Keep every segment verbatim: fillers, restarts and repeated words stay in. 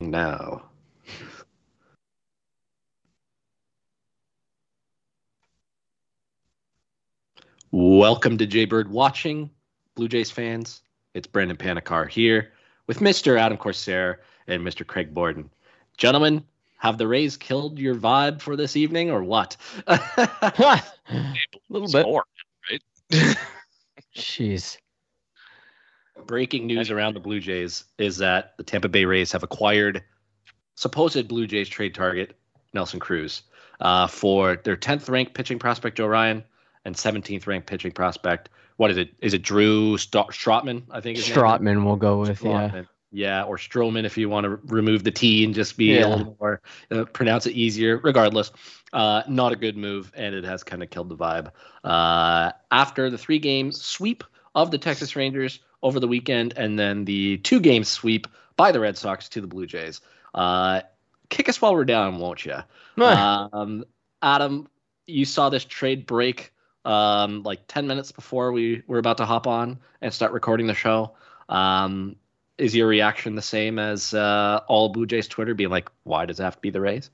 now. Welcome to Jaybird Watching, Blue Jays fans. It's Brandon Panikar here with Mister Adam Corsair and Mister Craig Borden. Gentlemen, have the Rays killed your vibe for this evening or what? A little bit. More, right? Jeez. Breaking news around the Blue Jays is that the Tampa Bay Rays have acquired supposed Blue Jays trade target Nelson Cruz uh, for their tenth ranked pitching prospect Joe Ryan and seventeenth ranked pitching prospect. What is it? Is it Drew St- Strotman? I think his Strotman name is. we'll go with, Strotman. yeah. Yeah, or Stroman if you want to remove the T and just be Yeah. a little more, uh, pronounce it easier. Regardless, uh, not a good move, and it has kind of killed the vibe. Uh, after the three-game sweep of the Texas Rangers over the weekend, and then the two-game sweep by the Red Sox to the Blue Jays. Uh, kick us while we're down, won't you? um, Adam, you saw this trade break um, like ten minutes before we were about to hop on and start recording the show. Um, is your reaction the same as uh, all Blue Jays Twitter being like, why does it have to be the Rays?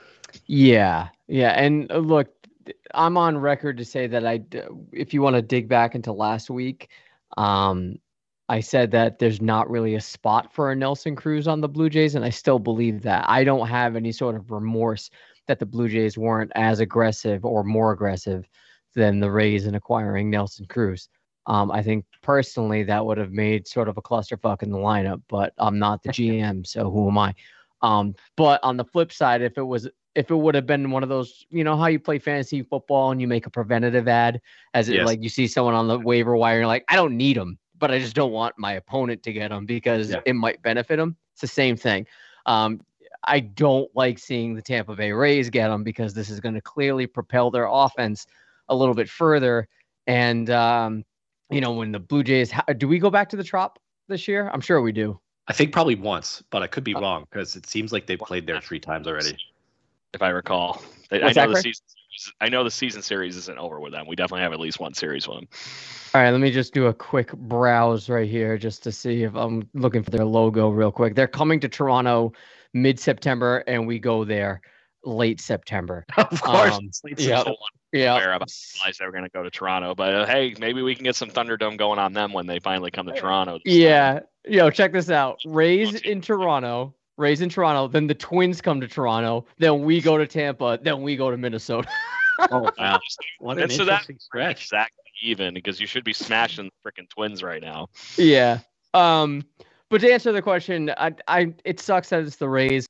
Yeah, yeah. And uh, look, I'm on record to say that I, if you want to dig back into last week, um, I said that there's not really a spot for a Nelson Cruz on the Blue Jays, and I still believe that. I don't have any sort of remorse that the Blue Jays weren't as aggressive or more aggressive than the Rays in acquiring Nelson Cruz. Um, I think personally that would have made sort of a clusterfuck in the lineup, but I'm not the G M, so who am I? Um, but on the flip side, if it was if it would have been one of those, you know, how you play fantasy football and you make a preventative ad, as it Yes. like you see someone on the waiver wire, you're like, I don't need him, but I just don't want my opponent to get him because Yeah. it might benefit him. It's the same thing. Um, I don't like seeing the Tampa Bay Rays get him because this is going to clearly propel their offense a little bit further. And, um, you know, when the Blue Jays, do we go back to the Trop this year? I'm sure we do. I think probably once, but I could be Uh, wrong because it seems like they've played there three times already. If I recall, I, I What's know that, the Craig? season. I know the season series isn't over with them. We definitely have at least one series with them. All right, let me just do a quick browse right here just to see if I'm looking for their logo real quick. They're coming to Toronto mid-September, and we go there late September. Of course. Um, It's like yeah, so- yeah. Aware about realize they were going to go to Toronto, but uh, hey, maybe we can get some Thunderdome going on them when they finally come to Toronto. this time. Yeah. Yo, check this out. Rays in Toronto. Rays in Toronto. Then the Twins come to Toronto. Then we go to Tampa. Then we go to Minnesota. Oh, wow. What an And so that interesting stretch. exactly even because you should be smashing the freaking Twins right now. Yeah. Um, but to answer the question, I, I, it sucks that it's the Rays.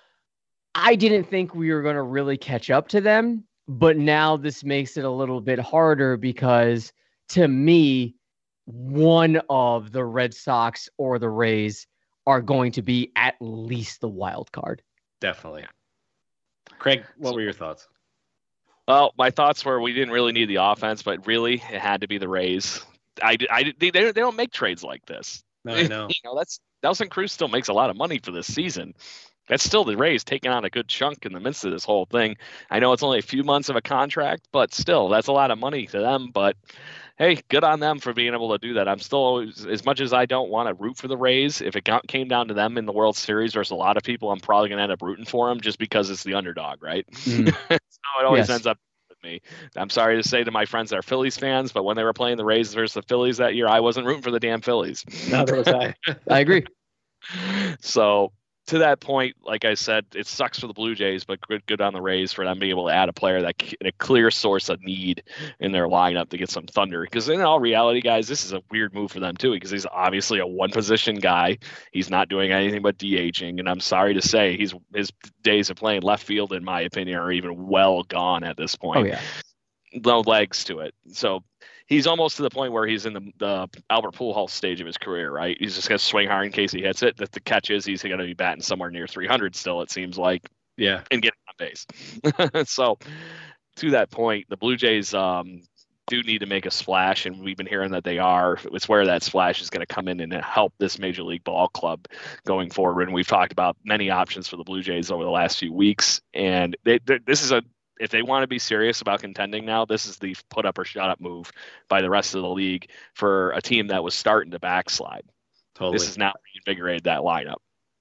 I didn't think we were going to really catch up to them, but now this makes it a little bit harder because to me, one of the Red Sox or the Rays are going to be at least the wild card. Definitely. Craig, what were your thoughts? Well, my thoughts were we didn't really need the offense, but really it had to be the Rays. I, I they, they don't make trades like this. No, I know. You know, that's Nelson Cruz still makes a lot of money for this season. That's still the Rays taking on a good chunk in the midst of this whole thing. I know it's only a few months of a contract, but still, that's a lot of money to them. But hey, good on them for being able to do that. I'm still always, as much as I don't want to root for the Rays, if it got, came down to them in the World Series versus a lot of people, I'm probably going to end up rooting for them just because it's the underdog, right? Mm. So it always Yes. ends up with me. I'm sorry to say to my friends that are Phillies fans, but when they were playing the Rays versus the Phillies that year, I wasn't rooting for the damn Phillies. Neither was I. I agree. So to that point, like I said, it sucks for the Blue Jays, but good, good on the Rays for them being able to add a player that c- a clear source of need in their lineup to get some thunder. Because in all reality, guys, this is a weird move for them too, because he's obviously a one position guy. He's not doing anything but DHing, and I'm sorry to say, he's his days of playing left field, in my opinion, are even well gone at this point. Oh, yeah. No legs to it. So he's almost to the point where he's in the, the Albert Pujols stage of his career, right? He's just going to swing hard in case he hits it. That the catch is he's going to be batting somewhere near three hundred still, it seems like, Yeah. and getting on base. So to that point, the Blue Jays um, do need to make a splash, and we've been hearing that they are. It's where that splash is going to come in and help this Major League Ball club going forward. And we've talked about many options for the Blue Jays over the last few weeks, and they, this is a if they want to be serious about contending now, this is the put up or shut up move by the rest of the league for a team that was starting to backslide. Totally. This has now reinvigorated that lineup.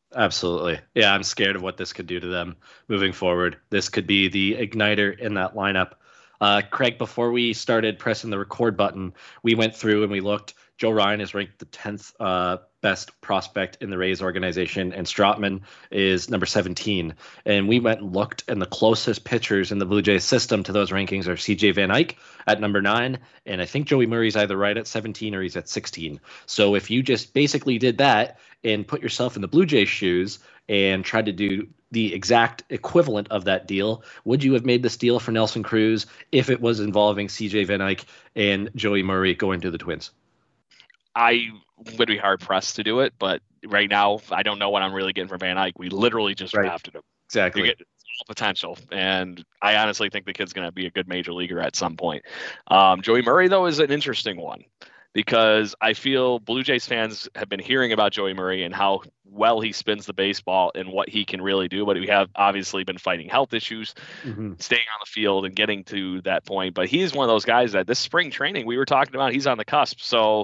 Absolutely. Yeah, I'm scared of what this could do to them moving forward. This could be the igniter in that lineup. Uh, Craig, before we started pressing the record button, we went through and we looked. Joe Ryan is ranked the tenth uh, best prospect in the Rays organization, and Strotman is number seventeen. And we went and looked, and the closest pitchers in the Blue Jays system to those rankings are C J Van Eyck at number nine, and I think Joey Murray's either right at seventeen or he's at sixteen. So if you just basically did that and put yourself in the Blue Jays' shoes and tried to do the exact equivalent of that deal, would you have made this deal for Nelson Cruz if it was involving C J Van Eyck and Joey Murray going to the Twins? I would be hard pressed to do it, but right now I don't know what I'm really getting for Van Eyck. We literally just Right. drafted him. Exactly. We get all potential, and I honestly think the kid's going to be a good major leaguer at some point. Um, Joey Murray, though, is an interesting one because I feel Blue Jays fans have been hearing about Joey Murray and how well he spins the baseball and what he can really do, but we have obviously been fighting health issues, Mm-hmm. staying on the field and getting to that point. But he's one of those guys that this spring training we were talking about, he's on the cusp. So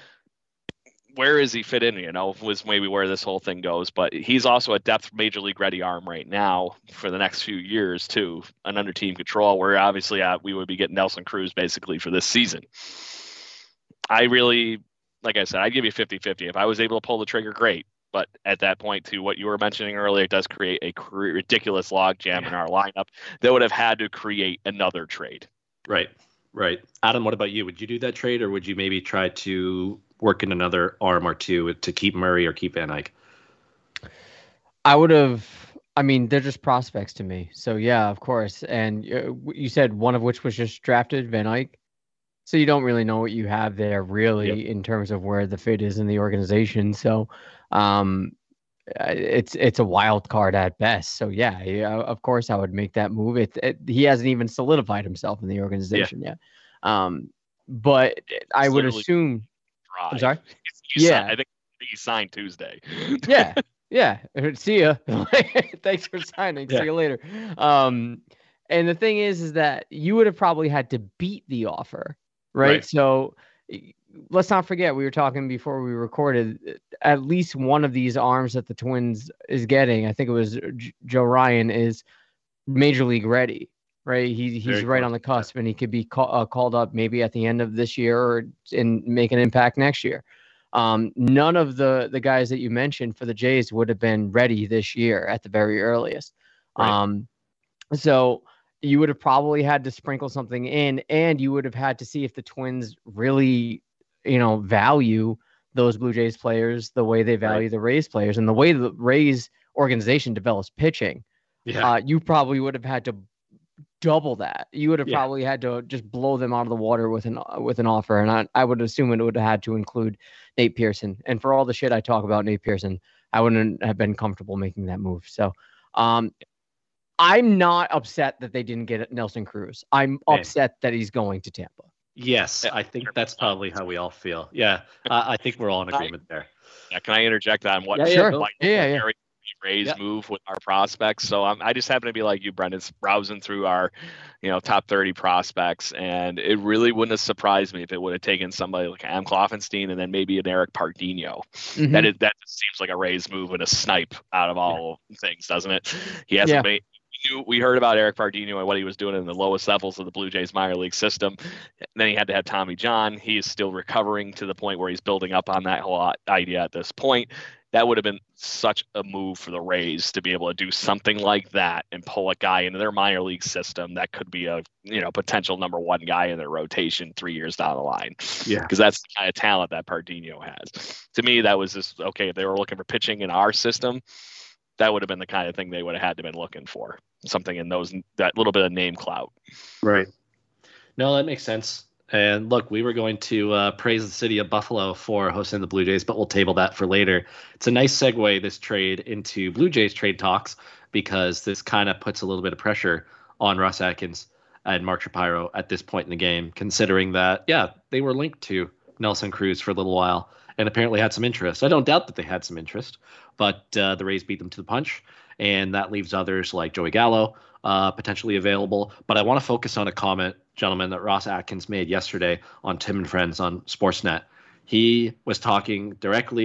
where is he fit in, you know, was maybe where this whole thing goes. But he's also a depth major league ready arm right now for the next few years too, and under team control, where obviously uh, we would be getting Nelson Cruz basically for this season. I really, like I said, I'd give you fifty-fifty. If I was able to pull the trigger, great. But at that point, to what you were mentioning earlier, it does create a cr- ridiculous logjam in our lineup that would have had to create another trade. Right. Right. Adam, what about you? Would you do that trade, or would you maybe try to work in another arm or two to keep Murray or keep Van Eyck? I would have. I mean, they're just prospects to me. So yeah, of course. And uh, you said one of which was just drafted, Van Eyck. So you don't really know what you have there, really, Yep. in terms of where the fit is in the organization. So, um, uh, it's it's a wild card at best. So yeah, yeah, of course I would make that move. It, it he hasn't even solidified himself in the organization yet. Um, but I would literally assume. Drive. I'm sorry. He Yeah. signed- I think he signed Tuesday. Yeah, yeah. See ya. Thanks for signing. Yeah. See you later. Um, and the thing is, is that you would have probably had to beat the offer, right? Right. So y- let's not forget, we were talking before we recorded. At least one of these arms that the Twins is getting, I think it was J- Joe Ryan, is major league ready. Right, he he's Very right close on the to that. cusp, and he could be ca- uh, called up maybe at the end of this year or and make an impact next year. Um, none of the the guys that you mentioned for the Jays would have been ready this year at the very earliest. Right. Um, so you would have probably had to sprinkle something in, and you would have had to see if the Twins really, you know, value those Blue Jays players the way they value Right. the Rays players, and the way the Rays organization develops pitching. Yeah. Uh, you probably would have had to double that. You would have Yeah. probably had to just blow them out of the water with an with an offer, and I, I would assume it would have had to include Nate Pearson. And for all the shit I talk about Nate Pearson, I wouldn't have been comfortable making that move. So, um, I'm not upset that they didn't get Nelson Cruz. I'm Same. upset that he's going to Tampa. Yes, Yeah, I think that's probably how we all feel. Yeah, uh, I think we're all in agreement there. Yeah, can I interject on what Yeah, yeah, Sure. go. like, Yeah, yeah. Very Rays Yeah. move with our prospects? So I'm, I just happen to be like you, Brendan, browsing through our, you know, top thirty prospects, and it really wouldn't have surprised me if it would have taken somebody like Am Kloffenstein and then maybe an Eric Pardinho. Mhm. That is that just seems like a Rays move and a snipe out of all things, doesn't it? He hasn't Yeah. made. We, knew, we heard about Eric Pardinho and what he was doing in the lowest levels of the Blue Jays minor league system. Then he had to have Tommy John. He is still recovering to the point where he's building up on that whole idea at this point. That would have been such a move for the Rays to be able to do something like that and pull a guy into their minor league system that could be a, you know, potential number one guy in their rotation three years down the line. Yeah. Because that's the kind of talent that Pardinho has. To me, that was just okay. If they were looking for pitching in our system, that would have been the kind of thing they would have had to been looking for. Something in those, that little bit of name clout. Right. No, that makes sense. And look, we were going to uh, praise the city of Buffalo for hosting the Blue Jays, but we'll table that for later. It's a nice segue, this trade, into Blue Jays trade talks, because this kind of puts a little bit of pressure on Ross Atkins and Mark Shapiro at this point in the game, considering that, yeah, they were linked to Nelson Cruz for a little while and apparently had some interest. I don't doubt that they had some interest, but uh, the Rays beat them to the punch, and that leaves others like Joey Gallo uh, potentially available. But I want to focus on a comment, gentlemen, that Ross Atkins made yesterday on Tim and Friends on Sportsnet. He was talking directly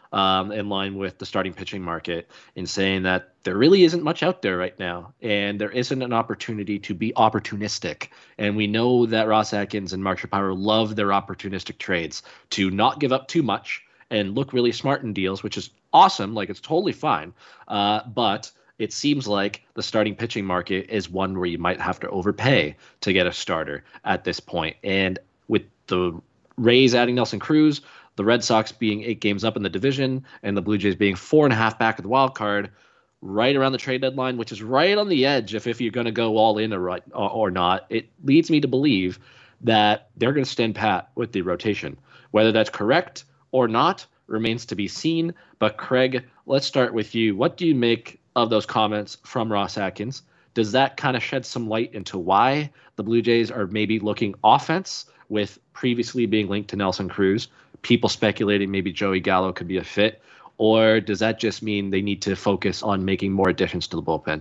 um, in line with the starting pitching market in saying that there really isn't much out there right now, and there isn't an opportunity to be opportunistic. And we know that Ross Atkins and Mark Shapiro love their opportunistic trades to not give up too much and look really smart in deals, which is awesome. Like, it's totally fine. Uh, but it seems like the starting pitching market is one where you might have to overpay to get a starter at this point. And with the Rays adding Nelson Cruz, the Red Sox being eight games up in the division, and the Blue Jays being four and a half back at the wild card, right around the trade deadline, which is right on the edge of if you're going to go all in or, or not, it leads me to believe that they're going to stand pat with the rotation. Whether that's correct or not remains to be seen. But Craig, let's start with you. What do you make of those comments from Ross Atkins? Does that kind of shed some light into why the Blue Jays are maybe looking offense, with previously being linked to Nelson Cruz, people speculating maybe Joey Gallo could be a fit? Or does that just mean they need to focus on making more additions to the bullpen?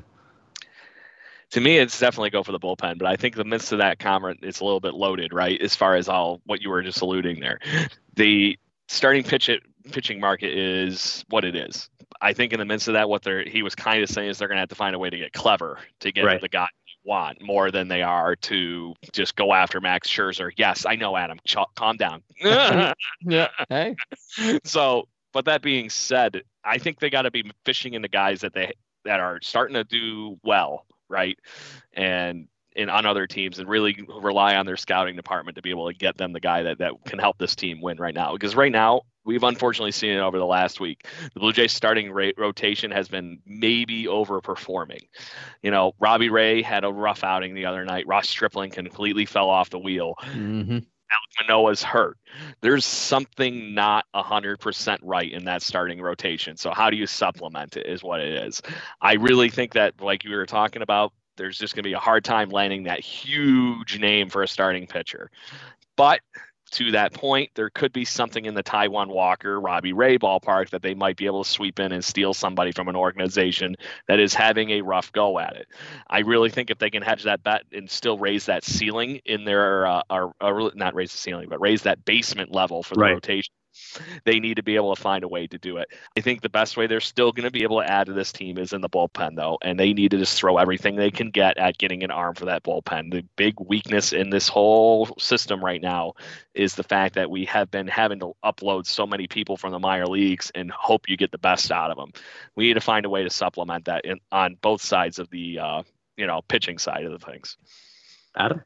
To me, it's definitely go for the bullpen, but I think the midst of that comment, it's a little bit loaded, right? As far as all what you were just alluding there, the starting pitch it, pitching market is what it is. I think in the midst of that, what they're he was kind of saying is they're going to have to find a way to get clever to get right. the guy you want more than they are to just go after Max Scherzer. Yes, I know, Adam. Ch- calm down. Yeah. Hey. So, but that being said, I think they got to be fishing in the guys that they that are starting to do well, right? And and on other teams, and really rely on their scouting department to be able to get them the guy that, that can help this team win right now. Because right now, we've unfortunately seen it over the last week. The Blue Jays starting rate rotation has been maybe overperforming. You know, Robbie Ray had a rough outing the other night. Ross Stripling completely fell off the wheel. Mm-hmm. Alek Manoah's hurt. There's something not one hundred percent right in that starting rotation. So how do you supplement it is what it is. I really think that, like you were talking about, there's just going to be a hard time landing that huge name for a starting pitcher. But to that point, there could be something in the Taijuan Walker, Robbie Ray ballpark that they might be able to sweep in and steal somebody from an organization that is having a rough go at it. I really think if they can hedge that bet and still raise that ceiling in their, uh, or, or not raise the ceiling, but raise that basement level for the right. rotation, they need to be able to find a way to do it. I think the best way they're still going to be able to add to this team is in the bullpen, though, and they need to just throw everything they can get at getting an arm for that bullpen. The big weakness in this whole system right now is the fact that we have been having to upload so many people from the minor leagues and hope you get the best out of them. We need to find a way to supplement that in, on both sides of the uh, you know pitching side of the things. Adam?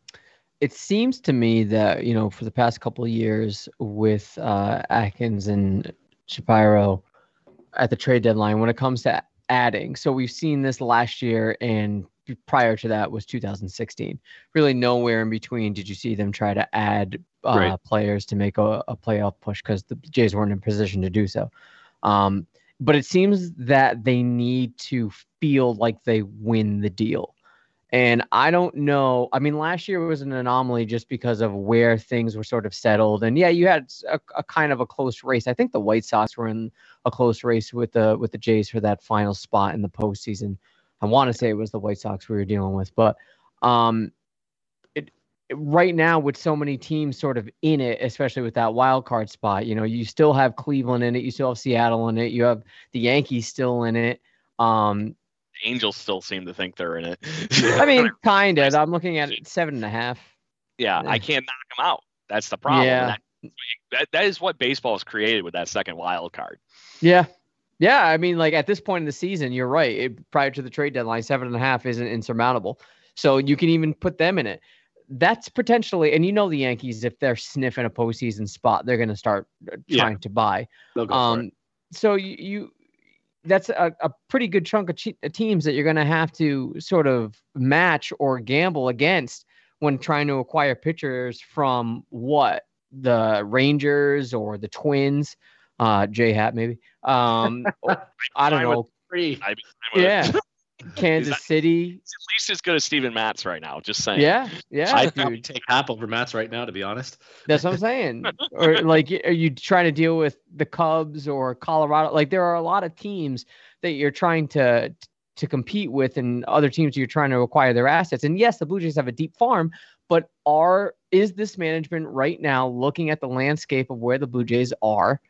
It seems to me that, you know, for the past couple of years with uh, Atkins and Shapiro at the trade deadline, when it comes to adding, so we've seen this last year, and prior to that was two thousand sixteen. Really nowhere in between did you see them try to add uh, right. players to make a, a playoff push, because the Jays weren't in a position to do so. Um, but it seems that they need to feel like they win the deal. And I don't know. I mean, last year was an anomaly just because of where things were sort of settled. And yeah, you had a, a kind of a close race. I think the White Sox were in a close race with the with the Jays for that final spot in the postseason. I want to say it was the White Sox we were dealing with, but um, it, it right now with so many teams sort of in it, especially with that wild card spot, you know, you still have Cleveland in it, you still have Seattle in it, you have the Yankees still in it. Um, Angels still seem to think they're in it. I mean, kind of. I'm looking at it seven and a half. Yeah, I can't knock them out. That's the problem. Yeah. That, that, that is what baseball has created with that second wild card. Yeah. Yeah. I mean, like at this point in the season, you're right. It, prior to the trade deadline, seven and a half isn't insurmountable. So you can even put them in it. That's potentially, and you know, the Yankees, if they're sniffing a postseason spot, they're going to start trying yeah. to buy. They'll go um, for it. So you, you that's a, a pretty good chunk of che- teams that you're going to have to sort of match or gamble against when trying to acquire pitchers from what the Rangers or the Twins, uh, J-Hat maybe. Um, I don't know. Free. I yeah. Kansas that, City. He's at least as good as Steven Matz right now. Just saying. Yeah, yeah. I'd probably take Hap over Matz right now, to be honest. That's what I'm saying. Or like, are you trying to deal with the Cubs or Colorado? Like, there are a lot of teams that you're trying to to compete with, and other teams you're trying to acquire their assets. And yes, the Blue Jays have a deep farm, but are is this management right now looking at the landscape of where the Blue Jays are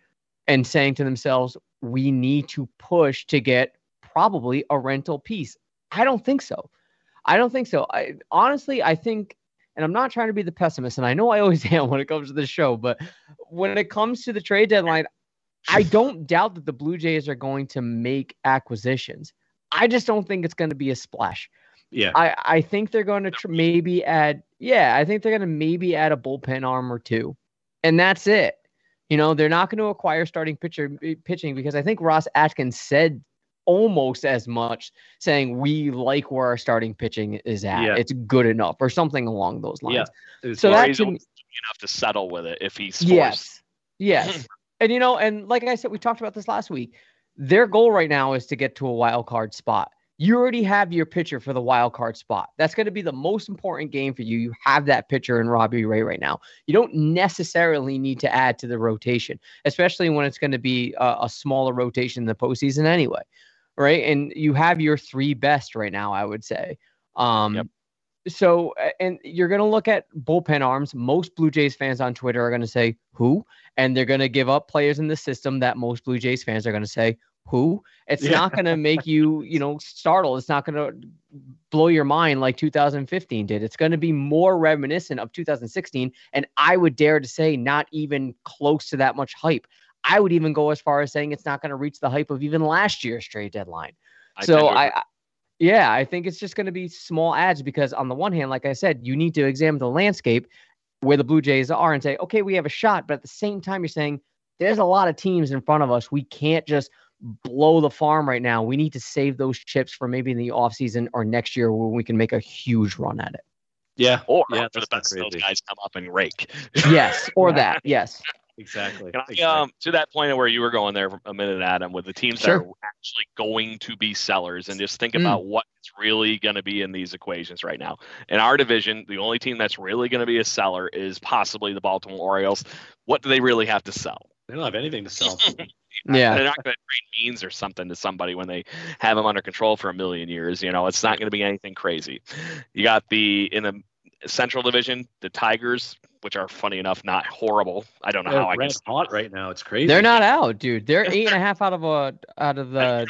and saying to themselves, we need to push to get probably a rental piece. I don't think so. I don't think so. I honestly, I think, and I'm not trying to be the pessimist, and I know I always am when it comes to the show, but when it comes to the trade deadline, I don't doubt that the Blue Jays are going to make acquisitions. I just don't think it's going to be a splash. Yeah. I, I think they're going to tr- maybe add, yeah, I think they're going to maybe add a bullpen arm or two. And that's it. You know, they're not going to acquire starting pitcher pitching because I think Ross Atkins said almost as much, saying we like where our starting pitching is at. Yeah. It's good enough or something along those lines. Yeah. So that's enough to settle with it if he's forced. Yes. Yes. And, you know, and like I said, we talked about this last week. Their goal right now is to get to a wild card spot. You already have your pitcher for the wild card spot. That's going to be the most important game for you. You have that pitcher in Robbie Ray right now. You don't necessarily need to add to the rotation, especially when it's going to be a, a smaller rotation in the postseason anyway, right? And you have your three best right now, I would say. Um, yep. So, and you're going to look at bullpen arms. Most Blue Jays fans on Twitter are going to say, who? And they're going to give up players in the system that most Blue Jays fans are going to say, who? It's yeah. not going to make you, you know, startle. It's not going to blow your mind like two thousand fifteen did. It's going to be more reminiscent of two thousand sixteen. And I would dare to say not even close to that much hype. I would even go as far as saying it's not going to reach the hype of even last year's trade deadline. I so I, I, yeah, I think it's just going to be small adds because on the one hand, like I said, you need to examine the landscape where the Blue Jays are and say, okay, we have a shot. But at the same time, you're saying there's a lot of teams in front of us. We can't just blow the farm right now. We need to save those chips for maybe in the offseason or next year when we can make a huge run at it. Yeah. Or yeah, for the best those guys come up and rake. Yes. Or that. Yes. Exactly. I, exactly. Um, to that point where you were going there for a minute, Adam, with the teams sure. that are actually going to be sellers, and just think mm. about what's really going to be in these equations right now. In our division, the only team that's really going to be a seller is possibly the Baltimore Orioles. What do they really have to sell? They don't have anything to sell. Yeah, they're not going to trade Means or something to somebody when they have them under control for a million years. You know, it's not going to be anything crazy. You got the in the Central Division, the Tigers, which are funny enough not horrible. I don't know they're how I red guess hot right now. It's crazy. They're not out, dude. They're eight and a half out of a out of the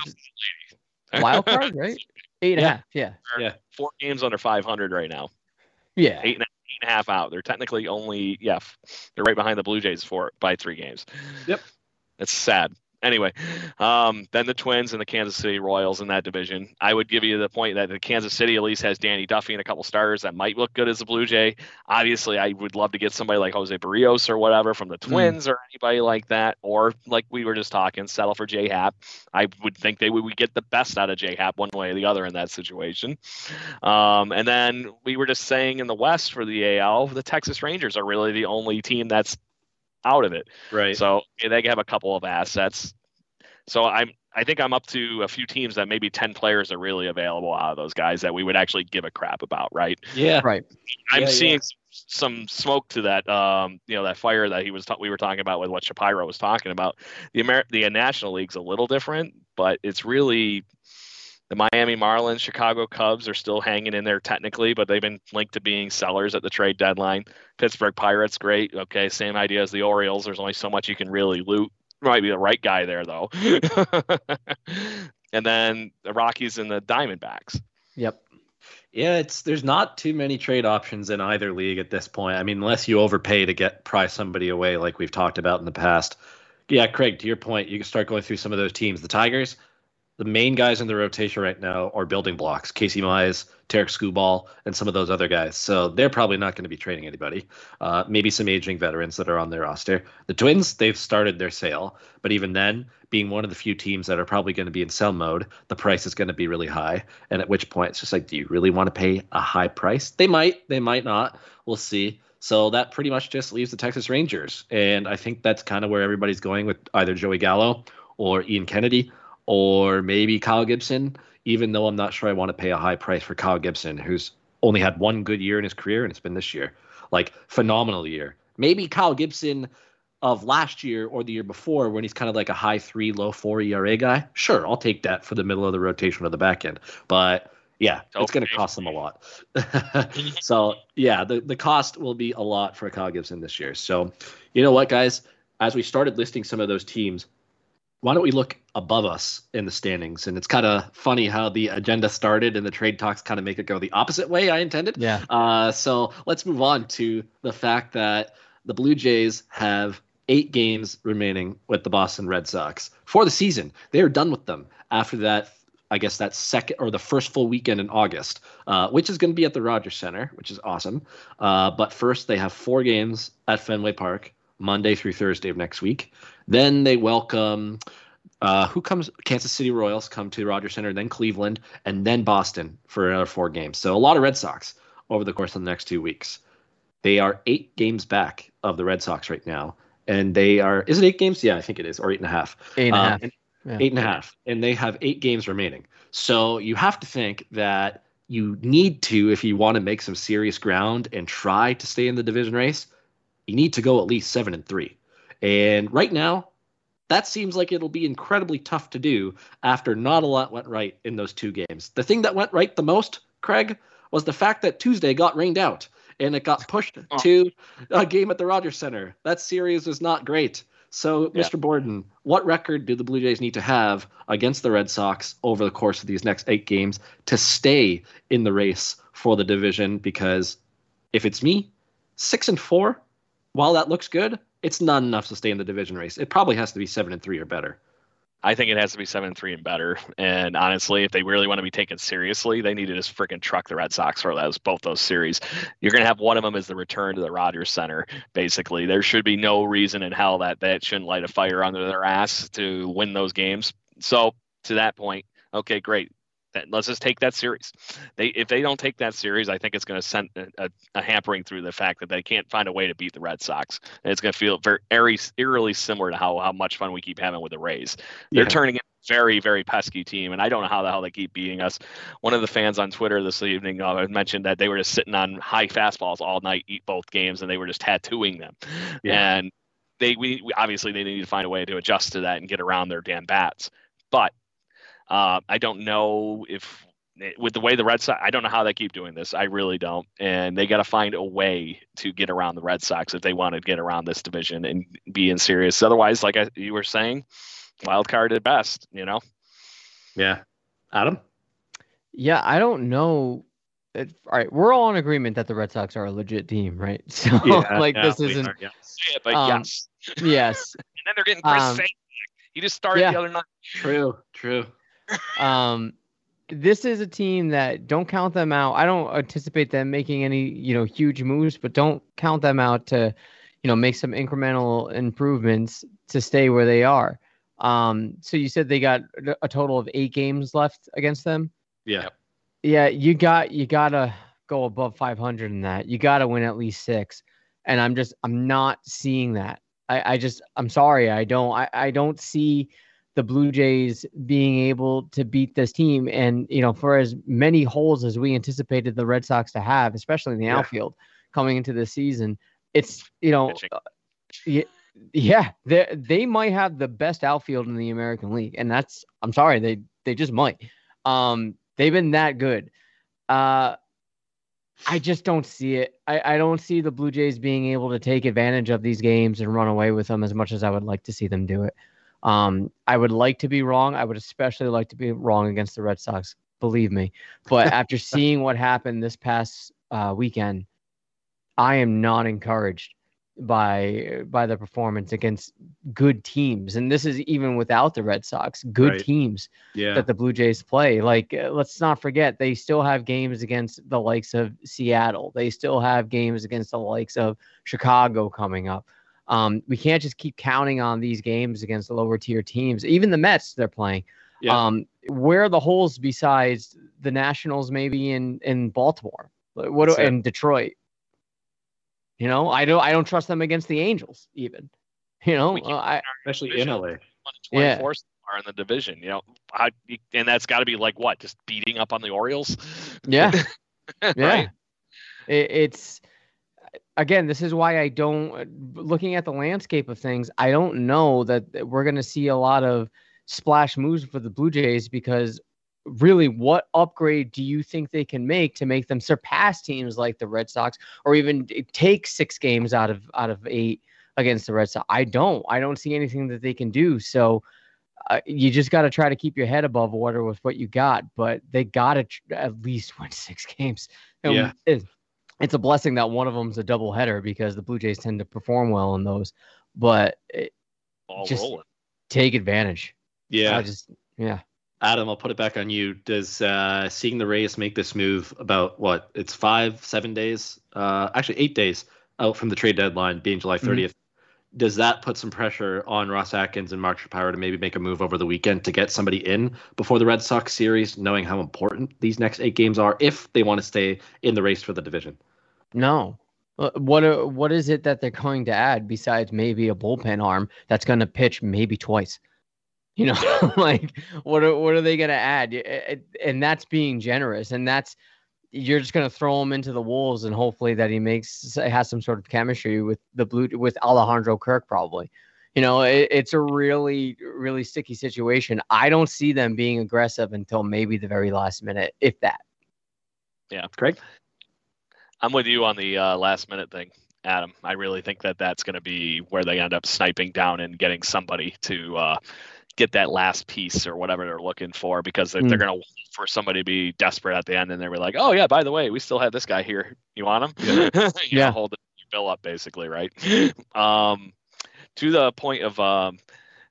wild card, right? Eight and yeah. a half. Yeah, they're yeah. Four games under five hundred right now. Yeah, eight and a Eight and a half out. They're technically only yeah, they're right behind the Blue Jays for by three games. Yep, it's sad. Anyway, um, then the Twins and the Kansas City Royals in that division. I would give you the point that the Kansas City at least has Danny Duffy and a couple starters that might look good as a Blue Jay. Obviously, I would love to get somebody like Jose Barrios or whatever from the Twins mm. or anybody like that, or like we were just talking, settle for J Happ. I would think they would, would get the best out of J Happ one way or the other in that situation. Um, and then we were just saying in the West for the A L, the Texas Rangers are really the only team that's out of it. Right. So yeah, they have a couple of assets. So I'm, I think I'm up to a few teams that maybe ten players are really available out of those guys that we would actually give a crap about. Right. Yeah. Right. I'm yeah, seeing yeah. some smoke to that, um, you know, that fire that he was, ta- we were talking about with what Shapiro was talking about. The Amer- the National League's a little different, but it's really the Miami Marlins, Chicago Cubs are still hanging in there technically, but they've been linked to being sellers at the trade deadline. Pittsburgh Pirates, great. Okay. Same idea as the Orioles. There's only so much you can really loot. Might be the right guy there though. And then the Rockies and the Diamondbacks. Yep. Yeah, it's there's not too many trade options in either league at this point. I mean, unless you overpay to get price somebody away like we've talked about in the past. Yeah, Craig, to your point, you can start going through some of those teams. The Tigers, the main guys in the rotation right now are building blocks. Casey Mize, Tarek Skubal, and some of those other guys. So they're probably not going to be trading anybody. Uh, maybe some aging veterans that are on their roster. The Twins, they've started their sale. But even then, being one of the few teams that are probably going to be in sell mode, the price is going to be really high. And at which point, it's just like, do you really want to pay a high price? They might. They might not. We'll see. So that pretty much just leaves the Texas Rangers. And I think that's kind of where everybody's going with either Joey Gallo or Ian Kennedy, or maybe Kyle Gibson, even though I'm not sure I want to pay a high price for Kyle Gibson, who's only had one good year in his career, and it's been this year. Like, phenomenal year. Maybe Kyle Gibson of last year or the year before when he's kind of like a high three, low four E R A guy. Sure, I'll take that for the middle of the rotation or the back end. But, yeah, okay. It's going to cost them a lot. So, yeah, the, the cost will be a lot for Kyle Gibson this year. So, you know what, guys? As we started listing some of those teams, Why don't we look above us in the standings? And it's kind of funny how the agenda started and the trade talks kind of make it go the opposite way I intended. Yeah. Uh, so let's move on to the fact that the Blue Jays have eight games remaining with the Boston Red Sox for the season. They are done with them after that, I guess that second or the first full weekend in August, uh, which is going to be at the Rogers Center, which is awesome. Uh, but first, they have four games at Fenway Park, Monday through Thursday of next week. Then they welcome uh, who comes? Kansas City Royals come to Rogers Center, then Cleveland, and then Boston for another four games. So a lot of Red Sox over the course of the next two weeks. They are eight games back of the Red Sox right now, and they are. Is it eight games? Yeah, I think it is, or eight and a half. Eight and a um, half. And, yeah. Eight and a half, and they have eight games remaining. So you have to think that you need to, if you want to make some serious ground and try to stay in the division race, you need to go at least seven and three. And right now, that seems like it'll be incredibly tough to do after not a lot went right in those two games. The thing that went right the most, Craig, was the fact that Tuesday got rained out and it got pushed oh. to a game at the Rogers Center. That series was not great. So, yeah. Mister Borden, what record do the Blue Jays need to have against the Red Sox over the course of these next eight games to stay in the race for the division? Because if it's me, six and four, while that looks good, it's not enough to stay in the division race. It probably has to be seven and three or better. I think it has to be seven and three and better. And honestly, if they really want to be taken seriously, they need to just freaking truck the Red Sox for those both those series. You're going to have one of them as the return to the Rogers Center. Basically, there should be no reason in hell that that shouldn't light a fire under their ass to win those games. So to that point, okay, great. Let's just take that series. They if they don't take that series, I think it's going to send a, a hampering through the fact that they can't find a way to beat the Red Sox. And it's going to feel very eerily similar to how, how much fun we keep having with the Rays. They're yeah. turning into a very, very pesky team, and I don't know how the hell they keep beating us. One of the fans on Twitter this evening uh, mentioned that they were just sitting on high fastballs all night, eat both games, and they were just tattooing them. Yeah. And they we, we obviously they need to find a way to adjust to that and get around their damn bats. But Uh, I don't know if with the way the Red Sox, I don't know how they keep doing this. I really don't. And they got to find a way to get around the Red Sox if they want to get around this division and be in serious. Otherwise, like I, you were saying, wild card at best, you know? Yeah. Adam? Yeah, I don't know. It, all right. We're all in agreement that the Red Sox are a legit team, right? So yeah, like yeah, this isn't. Are, yeah. Yeah, but um, yes. Yes. And then they're getting Chris um, Sale. He just started yeah. the other night. True, true. Um, this is a team that don't count them out. I don't anticipate them making any, you know, huge moves, but don't count them out to, you know, make some incremental improvements to stay where they are. Um, so you said they got a total of eight games left against them. Yeah. Yeah. You got, you gotta go above five hundred in that. You gotta win at least six. And I'm just, I'm not seeing that. I, I just, I'm sorry. I don't, I, I don't see the Blue Jays being able to beat this team. And, you know, for as many holes as we anticipated the Red Sox to have, especially in the yeah. outfield coming into this season, it's, you know, uh, yeah, yeah, they they might have the best outfield in the American League. And that's, I'm sorry, they, they just might. Um, they've been that good. Uh, I just don't see it. I, I don't see the Blue Jays being able to take advantage of these games and run away with them as much as I would like to see them do it. Um, I would like to be wrong. I would especially like to be wrong against the Red Sox, believe me. But after seeing what happened this past uh, weekend, I am not encouraged by by the performance against good teams. And this is even without the Red Sox, good right. teams yeah. that the Blue Jays play. Like, uh, let's not forget, they still have games against the likes of Seattle. They still have games against the likes of Chicago coming up. Um, we can't just keep counting on these games against the lower tier teams. Even the Mets they're playing. Yeah. Um, where are the holes besides the Nationals, maybe in, in Baltimore? What do, in Detroit? You know, I don't I don't trust them against the Angels even. You know, uh, I, especially in L A. Yeah. Are in the division, you know, I, and that's got to be like what, just beating up on the Orioles. Yeah, right? Yeah. It, it's. Again, this is why I don't, looking at the landscape of things, I don't know that we're going to see a lot of splash moves for the Blue Jays, because really, what upgrade do you think they can make to make them surpass teams like the Red Sox, or even take six games out of out of eight against the Red Sox? I don't. I don't see anything that they can do. So uh, you just got to try to keep your head above water with what you got. But they got to tr- at least win six games. And Yeah. It, it's a blessing that one of them's a doubleheader because the Blue Jays tend to perform well in those. But it, All just rolling. take advantage. Yeah. I just, yeah. Adam, I'll put it back on you. Does uh, seeing the Rays make this move about what? It's five, seven days, uh, actually eight days out from the trade deadline, being July thirtieth. Mm-hmm. Does that put some pressure on Ross Atkins and Mark Shapiro to maybe make a move over the weekend to get somebody in before the Red Sox series, knowing how important these next eight games are if they want to stay in the race for the division? No. What are, what is it that they're going to add besides maybe a bullpen arm that's going to pitch maybe twice? You know, like what are, what are they going to add? And that's being generous. And that's, you're just going to throw him into the wolves and hopefully that he makes, has some sort of chemistry with the blue, with Alejandro Kirk, probably. You know, it, it's a really, really sticky situation. I don't see them being aggressive until maybe the very last minute, if that. Yeah. Craig? I'm with you on the uh, last minute thing, Adam. I really think that that's going to be where they end up sniping down and getting somebody to, uh, get that last piece or whatever they're looking for, because they're, mm. they're going to want for somebody to be desperate at the end and they're like, oh yeah, by the way, we still have this guy here. You want him? Yeah. you yeah. know, hold the bill up basically. Right. um, to the point of, um,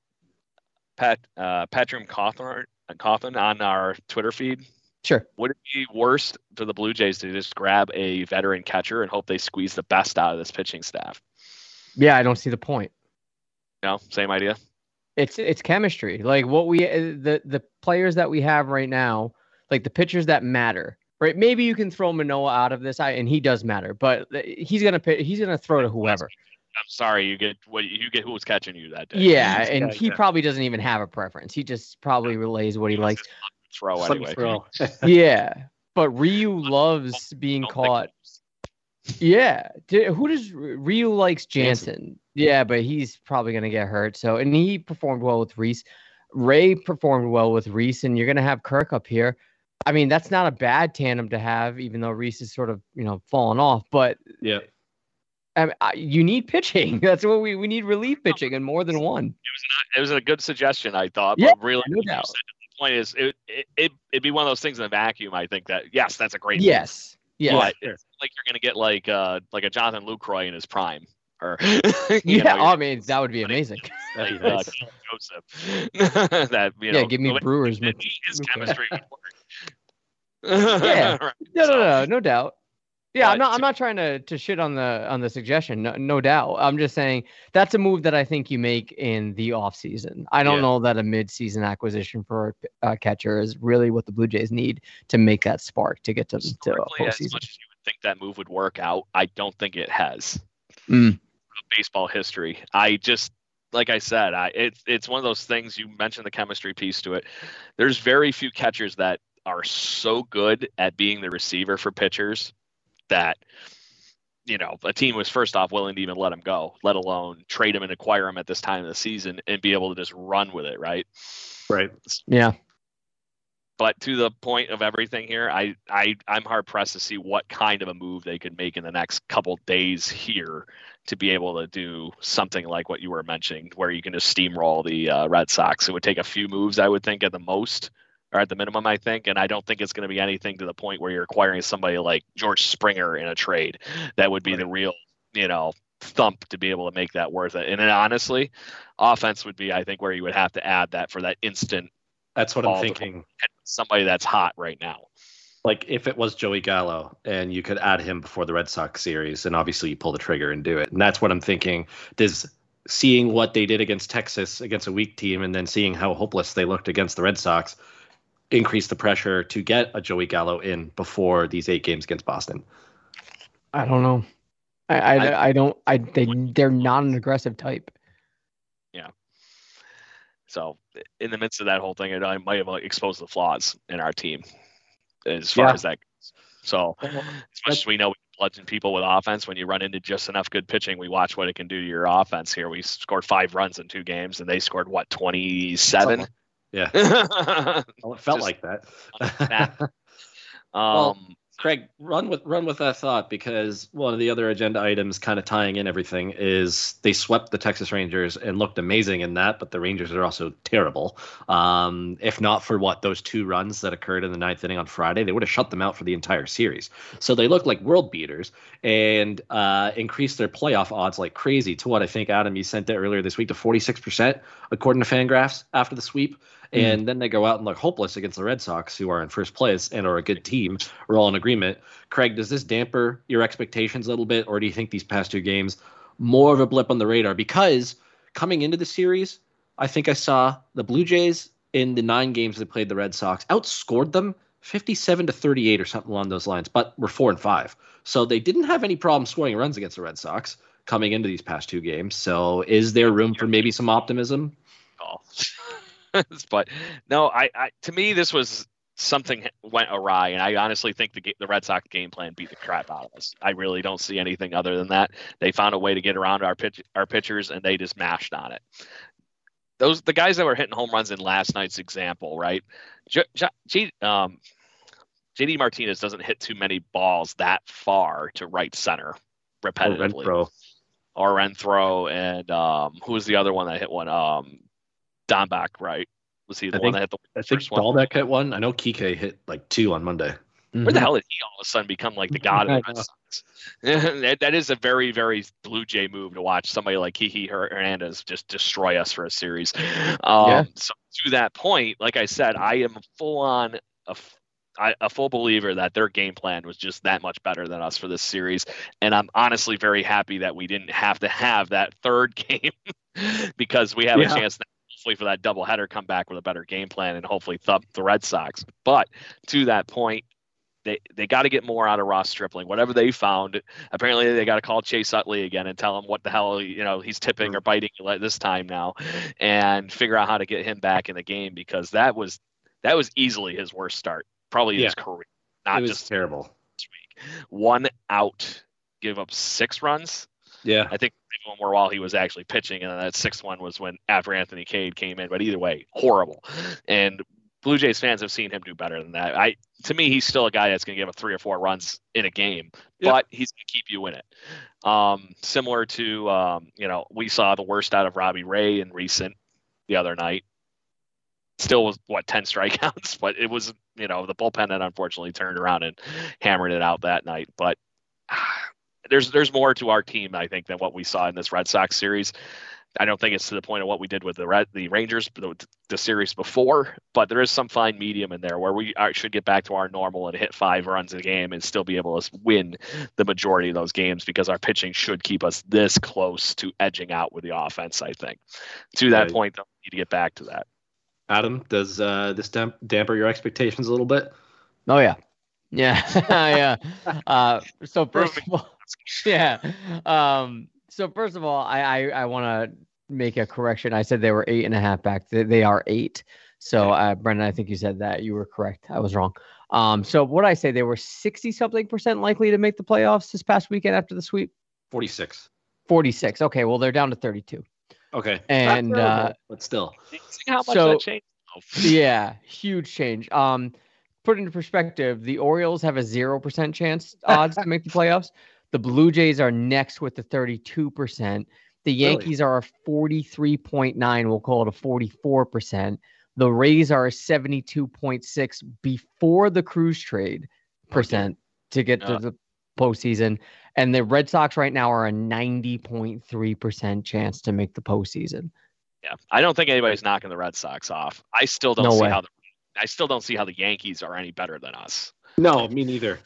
Pat, uh, Patrick Coughlin, Coughlin on our Twitter feed. Sure. Would it be worse to the Blue Jays to just grab a veteran catcher and hope they squeeze the best out of this pitching staff? Yeah. I don't see the point. No, same idea. It's it's chemistry. Like what we the the players that we have right now, like the pitchers that matter, right? Maybe you can throw Manoah out of this, and he does matter, but he's gonna he's gonna throw to whoever. I'm sorry, you get what you get. Who was catching you that day? Yeah, and yeah, he yeah. probably doesn't even have a preference. He just probably relays what he He likes. Throw anyway. Throw. yeah, but Ryu loves being caught. Yeah, who does Ryu likes Jansen? Jansen? Yeah, but he's probably gonna get hurt. So, and he performed well with Reese. Ray performed well with Reese, and you're gonna have Kirk up here. I mean, that's not a bad tandem to have, even though Reese is sort of you know fallen off. But yeah, I mean, you need pitching. That's what we we need relief pitching, and more than one. It was not, it was a good suggestion, I thought. Yeah, but really, no doubt. Said, the point is, it, it it it'd be one of those things in the vacuum. I think that yes, that's a great. Yes. Move. Yeah, but it's like you're gonna get like uh like a Jonathan Lucroy in his prime, or yeah. know, I mean, that would be amazing. Like, uh, Joseph. that you know, yeah, give me Brewers. His, his chemistry would work. yeah, right. no, so, no, no, no doubt. Yeah, but, I'm not. I'm not trying to to shit on the on the suggestion. No, no doubt. I'm just saying that's a move that I think you make in the off season. I don't yeah. know that a mid season acquisition for a catcher is really what the Blue Jays need to make that spark to get to to a postseason. As much as you would think that move would work out, I don't think it has. Mm. Baseball history. I just like I said, I it's it's one of those things. You mentioned the chemistry piece to it. There's very few catchers that are so good at being the receiver for pitchers that, you know, a team was first off willing to even let him go, let alone trade him and acquire him at this time of the season and be able to just run with it. Right. Right. Yeah. But to the point of everything here, I, I, I'm hard pressed to see what kind of a move they could make in the next couple days here to be able to do something like what you were mentioning, where you can just steamroll the uh, Red Sox. It would take a few moves, I would think, at the most, or at the minimum, I think. And I don't think it's going to be anything to the point where you're acquiring somebody like George Springer in a trade. That would be right. the real, you know, thump to be able to make that worth it. And then honestly, offense would be, I think, where you would have to add that for that instant. That's what I'm thinking. Somebody that's hot right now. Like if it was Joey Gallo and you could add him before the Red Sox series, and obviously you pull the trigger and do it. And that's what I'm thinking. Does seeing what they did against Texas, against a weak team, and then seeing how hopeless they looked against the Red Sox, increase the pressure to get a Joey Gallo in before these eight games against Boston? I don't know. I I, I, I don't. I they they're not an aggressive type. Yeah. So in the midst of that whole thing, it I might have exposed the flaws in our team as far yeah. as that goes. So as much as we know we bludgeon people with offense, when you run into just enough good pitching, we watch what it can do to your offense here. We scored five runs in two games, and they scored, what, twenty-seven? Yeah. Well, it felt like that. um, well, Craig, run with run with that thought, because one of the other agenda items kind of tying in everything is they swept the Texas Rangers and looked amazing in that, but the Rangers are also terrible. Um, if not for what those two runs that occurred in the ninth inning on Friday, they would have shut them out for the entire series. So they look like world beaters and uh, increased their playoff odds like crazy to what I think, Adam, you sent it earlier this week, to forty-six percent according to Fangraphs after the sweep. And mm. then they go out and look hopeless against the Red Sox, who are in first place and are a good team. We're all in agreement. Craig, does this damper your expectations a little bit, or do you think these past two games more of a blip on the radar? Because coming into the series, I think I saw the Blue Jays in the nine games they played the Red Sox outscored them fifty-seven to thirty-eight or something along those lines, but were four and five. So they didn't have any problem scoring runs against the Red Sox coming into these past two games. So is there room for maybe some optimism? Oh. But no, I, I to me this was something went awry, and I honestly think the the Red Sox game plan beat the crap out of us. I really don't see anything other than that. They found a way to get around our pitch our pitchers, and they just mashed on it. Those the guys that were hitting home runs in last night's example, right? J, J, J, um, J D Martinez doesn't hit too many balls that far to right center repetitively. Or Renfroe. Or Renfroe, and um, who was the other one that hit one? Um, Donback, right? Was he the I one think, that hit the I think first one? Dahlbeck hit one. I know Kike hit like two on Monday. Where Mm-hmm. the hell did he all of a sudden become like the god of the Red Sox? that, that is a very, very Blue Jay move to watch somebody like Kiki Hernandez just destroy us for a series. Um, Yeah. So to that point, like I said, I am full on a, a full believer that their game plan was just that much better than us for this series. And I'm honestly very happy that we didn't have to have that third game because we have Yeah. a chance now, hopefully, for that doubleheader, come back with a better game plan and hopefully thump the Red Sox. But to that point, they they got to get more out of Ross Stripling. Whatever they found, apparently they got to call Chase Utley again and tell him what the hell, you know, he's tipping or biting this time now, and figure out how to get him back in the game, because that was that was easily his worst start, probably in Yeah. his career. Not It was just terrible. this week. One out, give up six runs. Yeah. I think one more while he was actually pitching, and then that sixth one was when after Anthony Cade came in. But either way, horrible. And Blue Jays fans have seen him do better than that. I to me, he's still a guy that's going to give up three or four runs in a game, Yep. but he's going to keep you in it. Um, similar to um, you know, we saw the worst out of Robbie Ray in recent the other night. Still was what ten strikeouts, but it was, you know, the bullpen that unfortunately turned around and hammered it out that night. But ah, There's there's more to our team, I think, than what we saw in this Red Sox series. I don't think it's to the point of what we did with the Red, the Rangers, the, the series before, but there is some fine medium in there where we are, should get back to our normal and hit five runs a game and still be able to win the majority of those games, because our pitching should keep us this close to edging out with the offense, I think. To that Right. point, though, we need to get back to that. Adam, does uh, this damp- damper your expectations a little bit? Oh yeah, yeah, yeah. Uh, so first of all, yeah. Um, so first of all, I I, I want to make a correction. I said they were eight and a half back. They, they are eight. So uh, Brendan, I think you said that. You were correct. I was wrong. Um, so what I say, they were sixty something percent likely to make the playoffs this past weekend after the sweep. forty-six. forty-six. Okay, well they're down to thirty-two. Okay. And, Not terrible, uh, but still. See how much So- that changed? Oh, Yeah, huge change. Um, put into perspective, the Orioles have a zero percent chance odds to make the playoffs. The Blue Jays are next with the thirty-two percent. The Really? Yankees are a forty-three point nine. We'll call it a forty-four percent. The Rays are a seventy-two point six before the Cruz trade percent to get to Yeah. the postseason. And the Red Sox right now are a ninety point three percent chance to make the postseason. Yeah, I don't think anybody's knocking the Red Sox off. I still don't No see way. how the I still don't see how the Yankees are any better than us. No, me neither.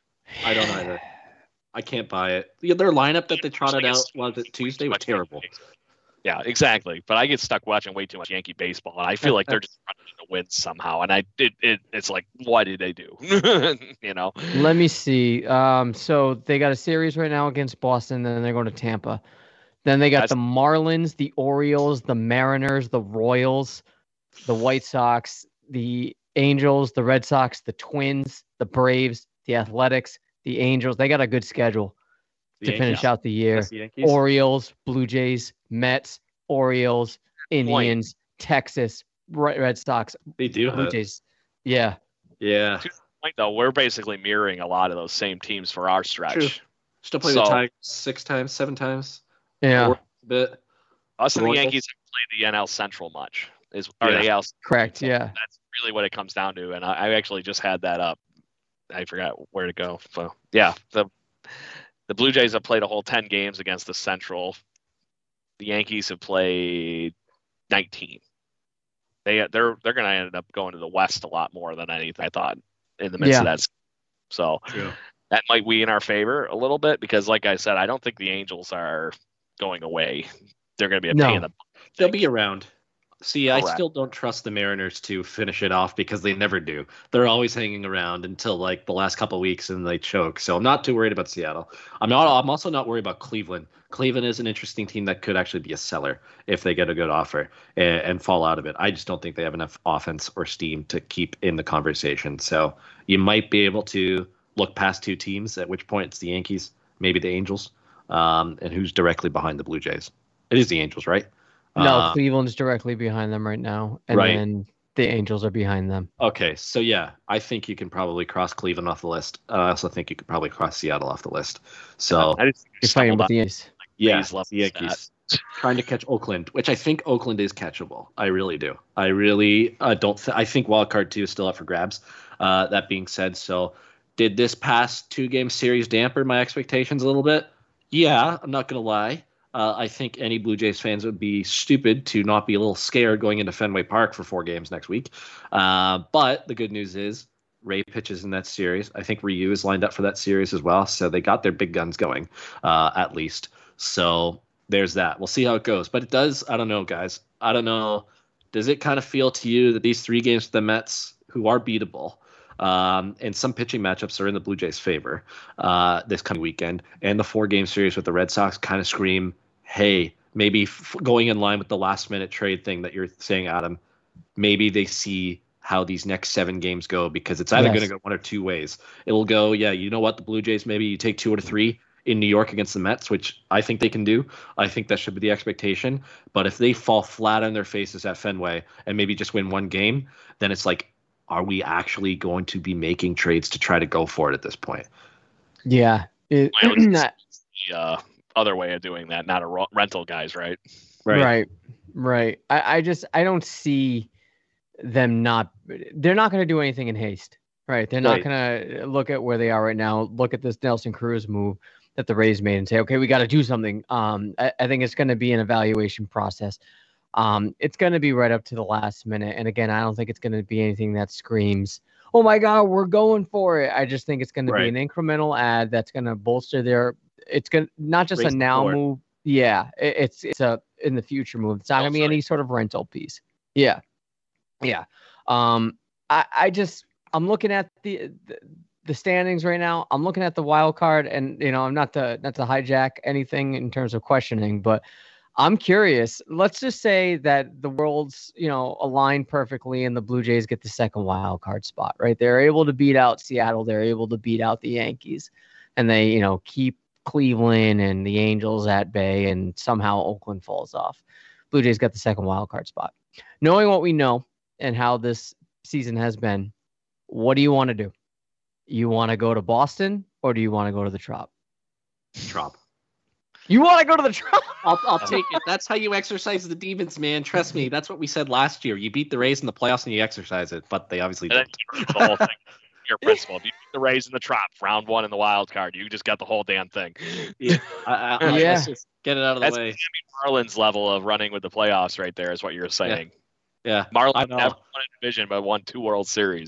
I don't either. I can't buy it. The- Their lineup that they trotted out was it Tuesday was terrible. Yeah, exactly. But I get stuck watching way too much Yankee baseball, and I feel like they're just running into wins somehow. And I it, it it's like, what did they do? you know. Let me see. Um, so they got a series right now against Boston, then they're going to Tampa. Then they got That's- the Marlins, the Orioles, the Mariners, the Royals, the White Sox, the Angels, the Red Sox, the Twins, the Braves, the Athletics, the Angels. They got a good schedule The to Yankees. finish out the year. That's the Yankees. Orioles, Blue Jays, Mets, Orioles, Indians, Texas, Red, Red Sox, They do. Blue Have, Jays. Yeah. yeah. point, though, we're basically mirroring a lot of those same teams for our stretch. True. Still play So- the Tigers six times, seven times. Yeah, Or a bit. Us and the Royals. Yankees haven't played the N L Central much. Is or Yeah. the A L. correct. So Yeah. that's really what it comes down to. And I, I actually just had that up. I forgot where to go. So yeah, the the Blue Jays have played a whole ten games against the Central. The Yankees have played nineteen. They they're they're going to end up going to the West a lot more than anything I thought in the midst Yeah. of that. So True. that might be in our favor a little bit because, like I said, I don't think the Angels are going away. They're going to be a No. pain in the They'll be around. See, I Correct. still don't trust the Mariners to finish it off because they never do. They're always hanging around until like the last couple of weeks and they choke. So I'm not too worried about Seattle. I'm not. I'm also not worried about Cleveland. Cleveland is an interesting team that could actually be a seller if they get a good offer and, and fall out of it. I just don't think they have enough offense or steam to keep in the conversation. So you might be able to look past two teams. At which point it's the Yankees, maybe the Angels, um, and who's directly behind the Blue Jays. It is the Angels, right? No, Uh, Cleveland's directly behind them right now, and Right. then the Angels are behind them. Okay, so yeah, I think you can probably cross Cleveland off the list. Uh, I also think you could probably cross Seattle off the list. So I just You're fighting stumbled with on the Yankees. yeah, Rays level the Yankees trying to catch Oakland, which I think Oakland is catchable. I really do. I really uh, don't. Th- I think wild card two is still up for grabs. Uh, that being said, so did this past two game series damper my expectations a little bit? Yeah, I'm not gonna lie. Uh, I think any Blue Jays fans would be stupid to not be a little scared going into Fenway Park for four games next week. Uh, but the good news is Ray pitches in that series. I think Ryu is lined up for that series as well. So they got their big guns going, uh, at least. So there's that. We'll see how it goes. But it does, I don't know, guys. I don't know. Does it kind of feel to you that these three games with the Mets, who are beatable, um, and some pitching matchups are in the Blue Jays' favor uh, this coming weekend, and the four-game series with the Red Sox kind of scream, hey, maybe f- going in line with the last-minute trade thing that you're saying, Adam, maybe they see how these next seven games go because it's either Yes. going to go one or two ways. It'll go, yeah, you know what, the Blue Jays, maybe you take two or three in New York against the Mets, which I think they can do. I think that should be the expectation. But if they fall flat on their faces at Fenway and maybe just win one game, then it's like, are we actually going to be making trades to try to go for it at this point? Yeah. It, I would that- the uh, other way of doing that, not a ro- rental guys, right? right. Right. I, I just I don't see them not they're not going to do anything in haste. Right. They're not Right. going to look at where they are right now, look at this Nelson Cruz move that the Rays made and say, okay, we got to do something. Um, I, I think it's going to be an evaluation process. Um, it's going to be right up to the last minute. And again, I don't think it's going to be anything that screams, oh my God, we're going for it. I just think it's going to Right. be an incremental ad that's going to bolster their, it's going to not just Raise a the now floor. move. Yeah. It, it's, it's a, in the future move. It's not going to be Also- any sort of rental piece. Yeah. Yeah. Um, I, I just, I'm looking at the, the, the standings right now. I'm looking at the wild card and, you know, I'm not to, not to hijack anything in terms of questioning, but I'm curious. Let's just say that the worlds, you know, align perfectly and the Blue Jays get the second wild card spot, right? They're able to beat out Seattle. They're able to beat out the Yankees and they, you know, keep Cleveland and the Angels at bay and somehow Oakland falls off. Blue Jays got the second wild card spot. Knowing what we know and how this season has been, what do you want to do? You want to go to Boston or do you want to go to the Trop? Trop. You want to go to the Trop? I'll, I'll take it. That's how you exercise the demons, man. Trust me. That's what we said last year. You beat the Rays in the playoffs and you exercise it, but they obviously And then didn't. you remember the whole thing. Your principle. If you beat the Rays in the Trop, round one in the wild card, you just got the whole damn thing. Yeah. I, I, I, Yeah. let's just get it out of the That's way. Marlins level of running with the playoffs right there is what you're saying. Yeah. Marlins I have know. won a division but won two World Series.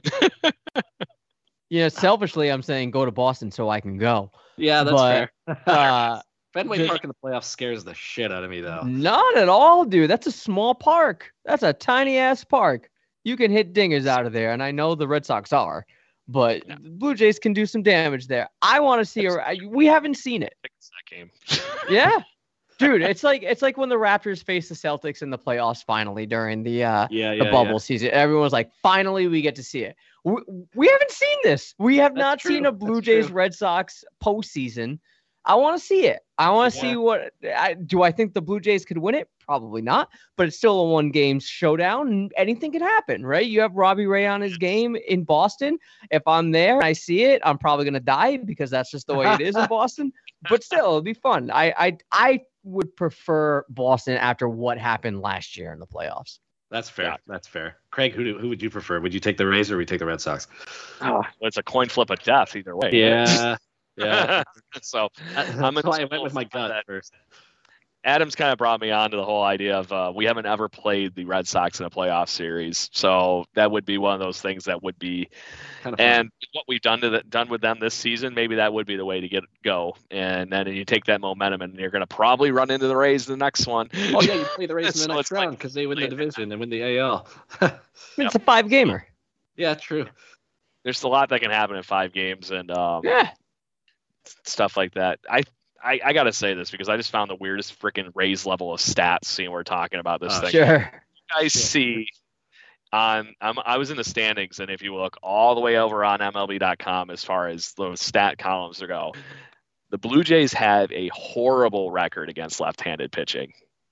You know, selfishly, I'm saying go to Boston so I can go. Yeah, that's But, fair. Uh, Fenway Park in the playoffs scares the shit out of me, though. not at all, dude. That's a small park. That's a tiny ass park. You can hit dingers out of there, and I know the Red Sox are, but Yeah. the Blue Jays can do some damage there. I want to see. A, I, we haven't seen it. Fix that game. Yeah, dude. It's like it's like when the Raptors faced the Celtics in the playoffs finally during the uh, Yeah, the yeah, bubble yeah. season. Everyone was like, finally, we get to see it. We, we haven't seen this. We have That's not true. seen a Blue That's Jays true. Red Sox postseason I want to see it. I want to Yeah. see what I, do. I think the Blue Jays could win it? Probably not, but it's still a one game showdown and anything can happen, right? You have Robbie Ray on his game in Boston. If I'm there and I see it, I'm probably going to die because that's just the way it is in Boston, but still it'll be fun. I, I, I would prefer Boston after what happened last year in the playoffs. That's fair. Yeah. That's fair. Craig, who do, who would you prefer? Would you take the Rays or would you take the Red Sox? Oh, it's a coin flip of death either way. Yeah. Yeah. So That's I'm why I went with my gut that. first. Adam's kind of brought me on to the whole idea of uh, we haven't ever played the Red Sox in a playoff series, so that would be one of those things that would be. Kind of and what we've done to the, done with them this season, maybe that would be the way to get go. And then you take that momentum, and you're going to probably run into the Rays in the next one. Oh yeah, you play the Rays in the So next it's like- round because they win the division and win the A L. It's a five gamer. Yeah, true. There's a lot that can happen in five games, and um, Yeah. stuff like that. I. I, I gotta say this because I just found the weirdest freaking Rays level of stats seeing we're talking about this Oh, thing. Sure. I see on um, I was in the standings, and if you look all the way over on M L B dot com as far as those stat columns go, the Blue Jays have a horrible record against left-handed pitching.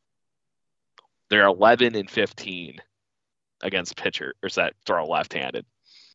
They're eleven and fifteen against pitchers that throw left-handed.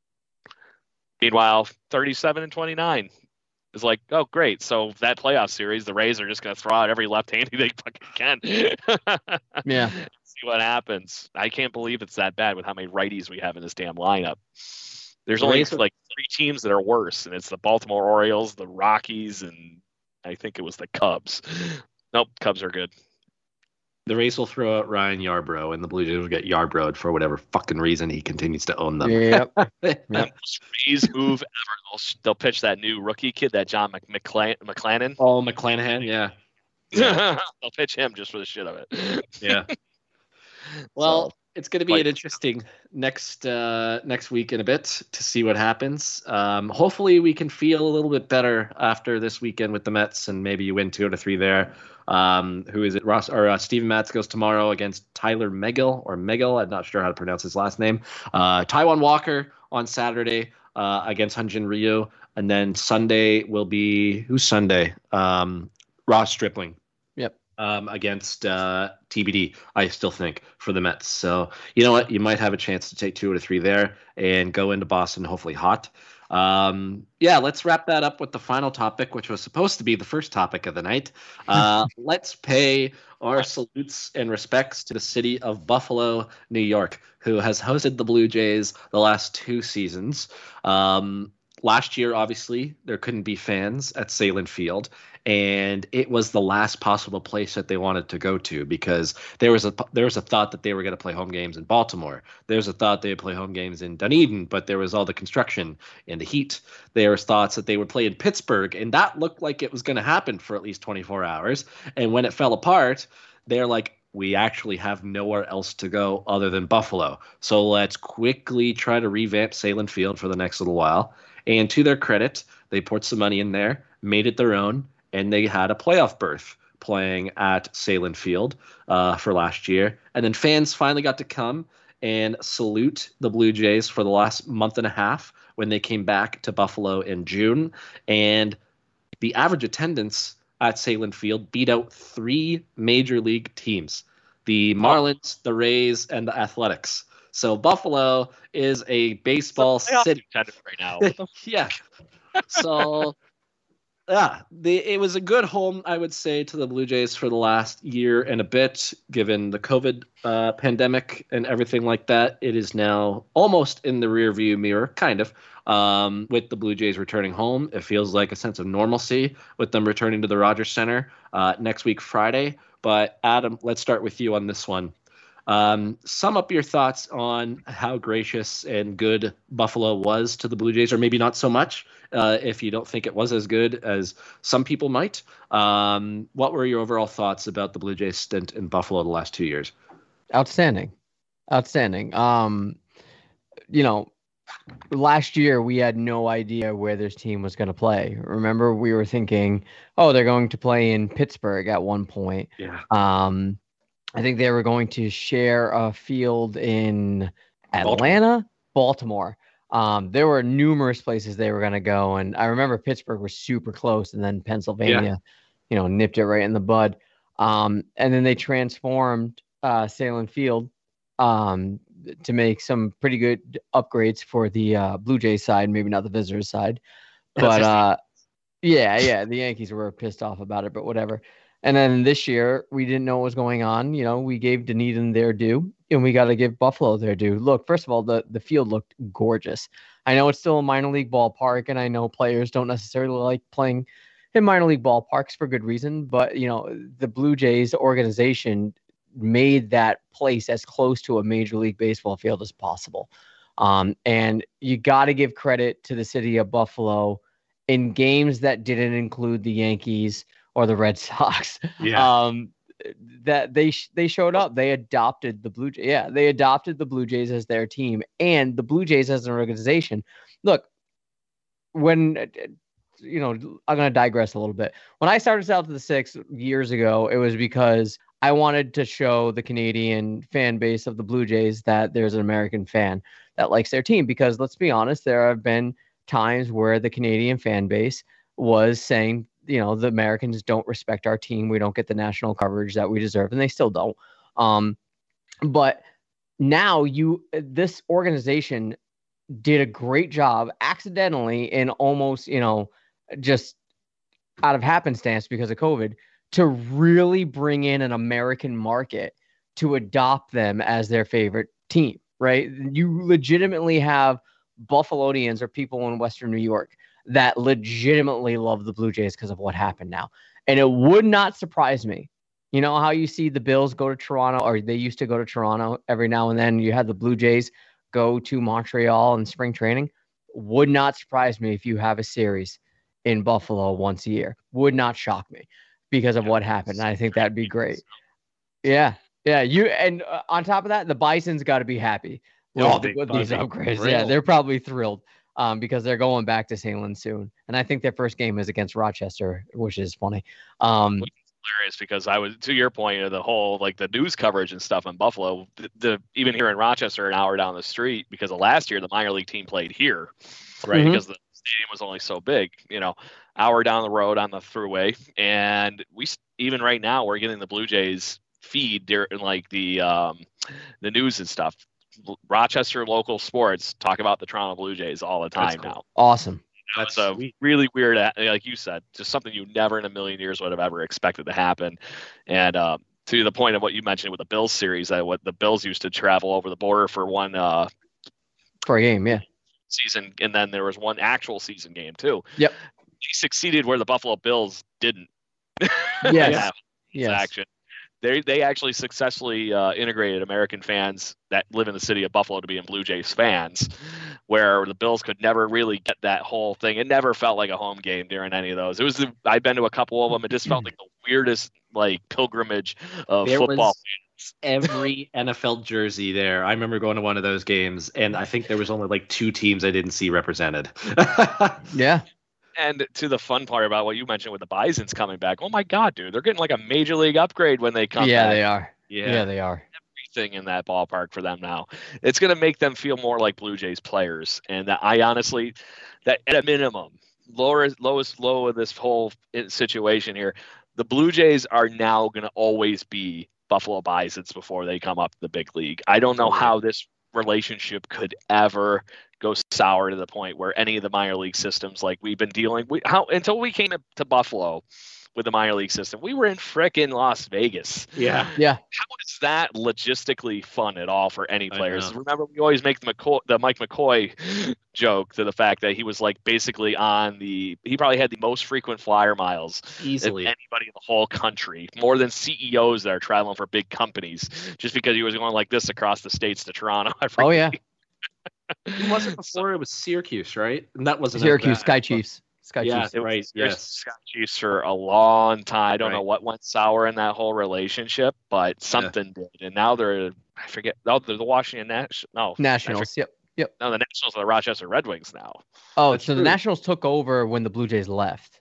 Meanwhile, thirty-seven and twenty-nine is like, oh great. So that playoff series, the Rays are just gonna throw out every left-handed they fucking can. Yeah. See what happens. I can't believe it's that bad with how many righties we have in this damn lineup. There's The only Rays are- like three teams that are worse, and it's the Baltimore Orioles, the Rockies, and I think it was the Cubs. Nope, Cubs are good. The Rays will throw out Ryan Yarbrough, and the Blue Jays will get Yarbroughed for whatever fucking reason he continues to own them. Yep. The most Rays move ever. They'll, they'll pitch that new rookie kid, that John Mc, McClan, McClannon. Oh, McClanahan, yeah. They'll pitch him just for the shit of it. Yeah. Well, So, it's going to be like- an interesting next uh, next week in a bit to see what happens. Um, hopefully, we can feel a little bit better after this weekend with the Mets, and maybe you win two out of three there. Um, who is it? Ross or uh, Steven Matz goes tomorrow against Tyler Megill or Megill. I'm not sure how to pronounce his last name. Uh, Taiwan Walker on Saturday uh, against Hyunjin Ryu, and then Sunday will be who's Sunday? Um, Ross Stripling. Yep. Um, against uh, T B D, I still think, for the Mets. So, you know what? You might have a chance to take two out of three there and go into Boston, hopefully hot. Um, yeah, let's wrap that up with the final topic, which was supposed to be the first topic of the night. Uh, let's pay our salutes and respects to the city of Buffalo, New York, who has hosted the Blue Jays the last two seasons. Um, last year, obviously, there couldn't be fans at Salem Field, and it was the last possible place that they wanted to go to because there was a there was a thought that they were going to play home games in Baltimore. There was a thought they would play home games in Dunedin, but there was all the construction and the heat. There was thoughts that they would play in Pittsburgh, and that looked like it was going to happen for at least twenty-four hours. And when it fell apart, they're like, we actually have nowhere else to go other than Buffalo. So let's quickly try to revamp Salem Field for the next little while. And to their credit, they poured some money in there, made it their own, and they had a playoff berth playing at Salem Field uh, for last year. And then fans finally got to come and salute the Blue Jays for the last month and a half when they came back to Buffalo in June. And the average attendance at Salem Field beat out three major league teams, the Marlins, the Rays, and the Athletics. So Buffalo is a baseball Playoff city. contender right now. What the f- Yeah. So, yeah, the, it was a good home, I would say, to the Blue Jays for the last year and a bit, given the COVID uh, pandemic and everything like that. It is now almost in the rearview mirror, kind of, um, with the Blue Jays returning home. It feels like a sense of normalcy with them returning to the Rogers Center uh, next week, Friday. But, Adam, let's start with you on this one. Um, sum up your thoughts on how gracious and good Buffalo was to the Blue Jays, or maybe not so much, uh, if you don't think it was as good as some people might. Um, what were your overall thoughts about the Blue Jays stint in Buffalo the last two years? Outstanding. Outstanding. Um, you know, last year we had no idea where this team was going to play. Remember, we were thinking, oh, they're going to play in Pittsburgh at one point. Yeah. Um, I think they were going to share a field in Atlanta, Baltimore. Um, there were numerous places they were going to go, and I remember Pittsburgh was super close, and then Pennsylvania, yeah. you know, nipped it right in the bud. Um, and then they transformed uh, Salem Field um, to make some pretty good upgrades for the uh, Blue Jays side, maybe not the visitors side, but uh, yeah, yeah, the Yankees were pissed off about it, but whatever. And then this year, we didn't know what was going on. You know, we gave Dunedin their due, and we got to give Buffalo their due. Look, first of all, the, the field looked gorgeous. I know it's still a minor league ballpark, and I know players don't necessarily like playing in minor league ballparks for good reason. But, you know, the Blue Jays organization made that place as close to a Major League Baseball field as possible. Um, and you got to give credit to the city of Buffalo in games that didn't include the Yankees or the Red Sox. Yeah. Um, that they sh- they showed up. They adopted the Blue Jays. Yeah, they adopted the Blue Jays as their team, and the Blue Jays as an organization. Look, when you know, I'm going to digress a little bit. When I started South of the Six years ago, it was because I wanted to show the Canadian fan base of the Blue Jays that there's an American fan that likes their team. Because let's be honest, there have been times where the Canadian fan base was saying, you know, the Americans don't respect our team. We don't get the national coverage that we deserve, and they still don't. Um, but now you, this organization did a great job accidentally in almost, you know, just out of happenstance because of COVID to really bring in an American market to adopt them as their favorite team, right? You legitimately have Buffalonians or people in Western New York that legitimately love the Blue Jays because of what happened now. And it would not surprise me. You know how you see the Bills go to Toronto, or they used to go to Toronto every now and then. You had the Blue Jays go to Montreal in spring training. Would not surprise me if you have a series in Buffalo once a year. Would not shock me because of what happened. And I think that'd be great. Yeah. Yeah. You, and uh, on top of that, the Bison's got to be happy with, Oh, with these upgrades. Yeah. They're probably thrilled. Um, because they're going back to Salem soon. And I think their first game is against Rochester, which is funny. Um, which is hilarious because I was, to your point of the whole, like the news coverage and stuff in Buffalo, the, the even here in Rochester, an hour down the street, because of last year, the minor league team played here, right? Mm-hmm. Because the stadium was only so big, you know, hour down the road on the thruway. And we, even right now, we're getting the Blue Jays feed during like the, um, the news and stuff. Rochester local sports talk about the Toronto Blue Jays all the time cool. now. Awesome. That's a sweet. Really weird, like you said, just something you never in a million years would have ever expected to happen. And um, to the point of what you mentioned with the Bills series, that what the Bills used to travel over the border for one uh, for a game, yeah, season, and then there was one actual season game too. Yep, he succeeded where the Buffalo Bills didn't. Yes, yes. Action. They they actually successfully uh, integrated American fans that live in the city of Buffalo to be in Blue Jays fans, where the Bills could never really get that whole thing. It never felt like a home game during any of those. It was the, I've been to a couple of them. It just felt like the weirdest like pilgrimage of there football. Was every N F L jersey there. I remember going to one of those games, and I think there was only like two teams I didn't see represented. Yeah. And to the fun part about what you mentioned with the Bisons coming back, oh my God, dude, they're getting like a major league upgrade when they come yeah, back. They are. Yeah, yeah, they are. Everything in that ballpark for them now. It's going to make them feel more like Blue Jays players. And that I honestly, that at a minimum, lower, lowest low of this whole situation here, the Blue Jays are now going to always be Buffalo Bisons before they come up to the big league. I don't know how this relationship could ever go sour to the point where any of the minor league systems like we've been dealing with how until we came to Buffalo with the minor league system, we were in frickin' Las Vegas. Yeah. Yeah. How is that logistically fun at all for any players? Remember, we always make the McCoy, the Mike McCoy joke to the fact that he was like basically on the, he probably had the most frequent flyer miles easily of anybody in the whole country, more than C E Os that are traveling for big companies, just because he was going like this across the states to Toronto. Oh yeah. It wasn't before, it was Syracuse, right? And that wasn't Syracuse Sky Chiefs. Sky yeah, Chiefs. right. Yes, Sky Chiefs for a long time. I don't right. know what went sour in that whole relationship, but something yeah. did. And now they're, I forget, no, they're the Washington Nationals. No, Nationals. Yep. Yep. No, the Nationals are the Rochester Red Wings now. Oh, That's so true. The Nationals took over when the Blue Jays left.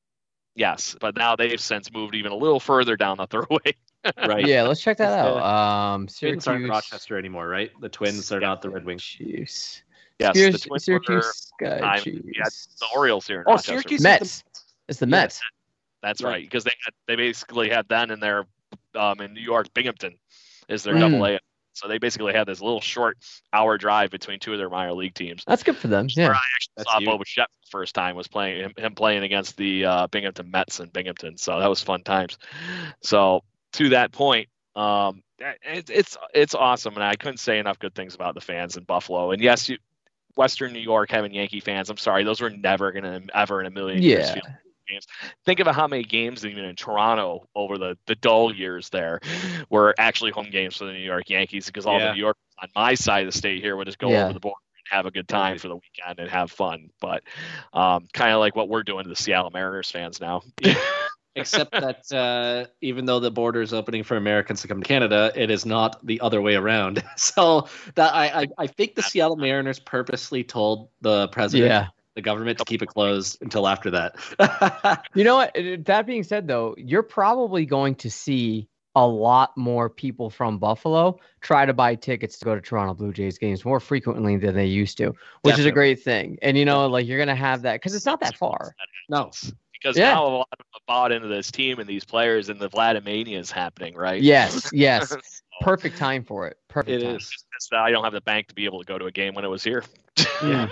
Yes, but now they've since moved even a little further down the throughway. Right. Yeah, let's check that out. Um, Twins aren't Rochester anymore, right? The Twins are not the Red Wings. Chiefs. Yes, Syracuse, the Twins Syracuse were Sky time. Chiefs. Yeah, the Orioles here. In Oh, Rochester. Syracuse is Mets. It's the Yeah. Mets. That's Right. right, because they had, they basically had then in their um, in New York, Binghamton is their Mm. double A. So they basically had this little short hour drive between two of their minor league teams. That's good for them. Where Yeah. I actually That's saw huge. Bo Bichette for the first time was playing him, him playing against the uh, Binghamton Mets in Binghamton. So that was fun times. So to that point, um, it, it's it's awesome, and I couldn't say enough good things about the fans in Buffalo. And yes, you, Western New York having Yankee fans. I'm sorry, those were never gonna ever in a million years Yeah. feel games. Think about how many games even in Toronto over the, the dull years there were actually home games for the New York Yankees, because all Yeah. the New Yorkers on my side of the state here would just go Yeah. over the border and have a good time for the weekend and have fun. But um, kind of like what we're doing to the Seattle Mariners fans now. Except that uh, even though the border is opening for Americans to come to Canada, it is not the other way around. So that I, I, I think the Seattle Mariners purposely told the president, Yeah. the government, to keep it closed until after that. You know what? uh, That being said, though, you're probably going to see a lot more people from Buffalo try to buy tickets to go to Toronto Blue Jays games more frequently than they used to, which is a Definitely. great thing. And, you know, like you're going to have that because it's not that far. No. Because Yeah. now a lot of them have bought into this team and these players, and the Vladimania is happening, right? Yes. Yes. So, Perfect time for it. Perfect It time. is. it's just that I don't have the bank to be able to go to a game when it was here. Yeah.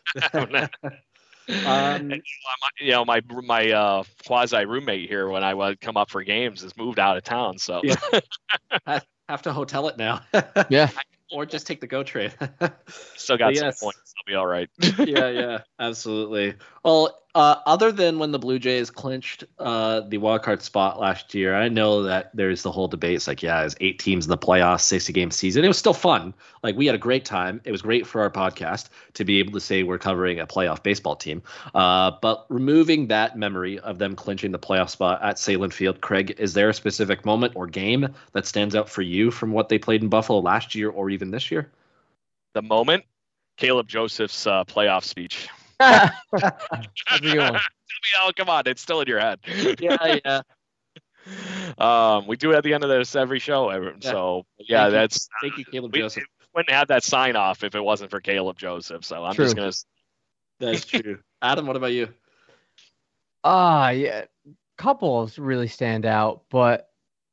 Um, And, you know, my my uh, quasi roommate here when I would come up for games has moved out of town, so Yeah. I have to hotel it now. Yeah. Or just take the GO train. still got But some yes. points. I'll be all right. yeah, yeah, absolutely. Well, uh, other than when the Blue Jays clinched uh, the wild card spot last year, I know that there's the whole debate. It's like, yeah, it's eight teams in the playoffs, sixty game season. It was still fun. Like, we had a great time. It was great for our podcast to be able to say we're covering a playoff baseball team. Uh, but removing that memory of them clinching the playoff spot at Salem Field, Craig, is there a specific moment or game that stands out for you from what they played in Buffalo last year or even this year? The moment, Caleb Joseph's uh, playoff speech. That's a good one. Oh, come on, it's still in your head. Yeah, yeah. um, we do it at the end of this every show. every- Yeah. So yeah, Thank you. that's Thank you, Caleb we, Joseph. wouldn't have that sign off if it wasn't for Caleb Joseph. So I'm True. just gonna. That's true. Adam, what about you? Ah, yeah. Couples really stand out, but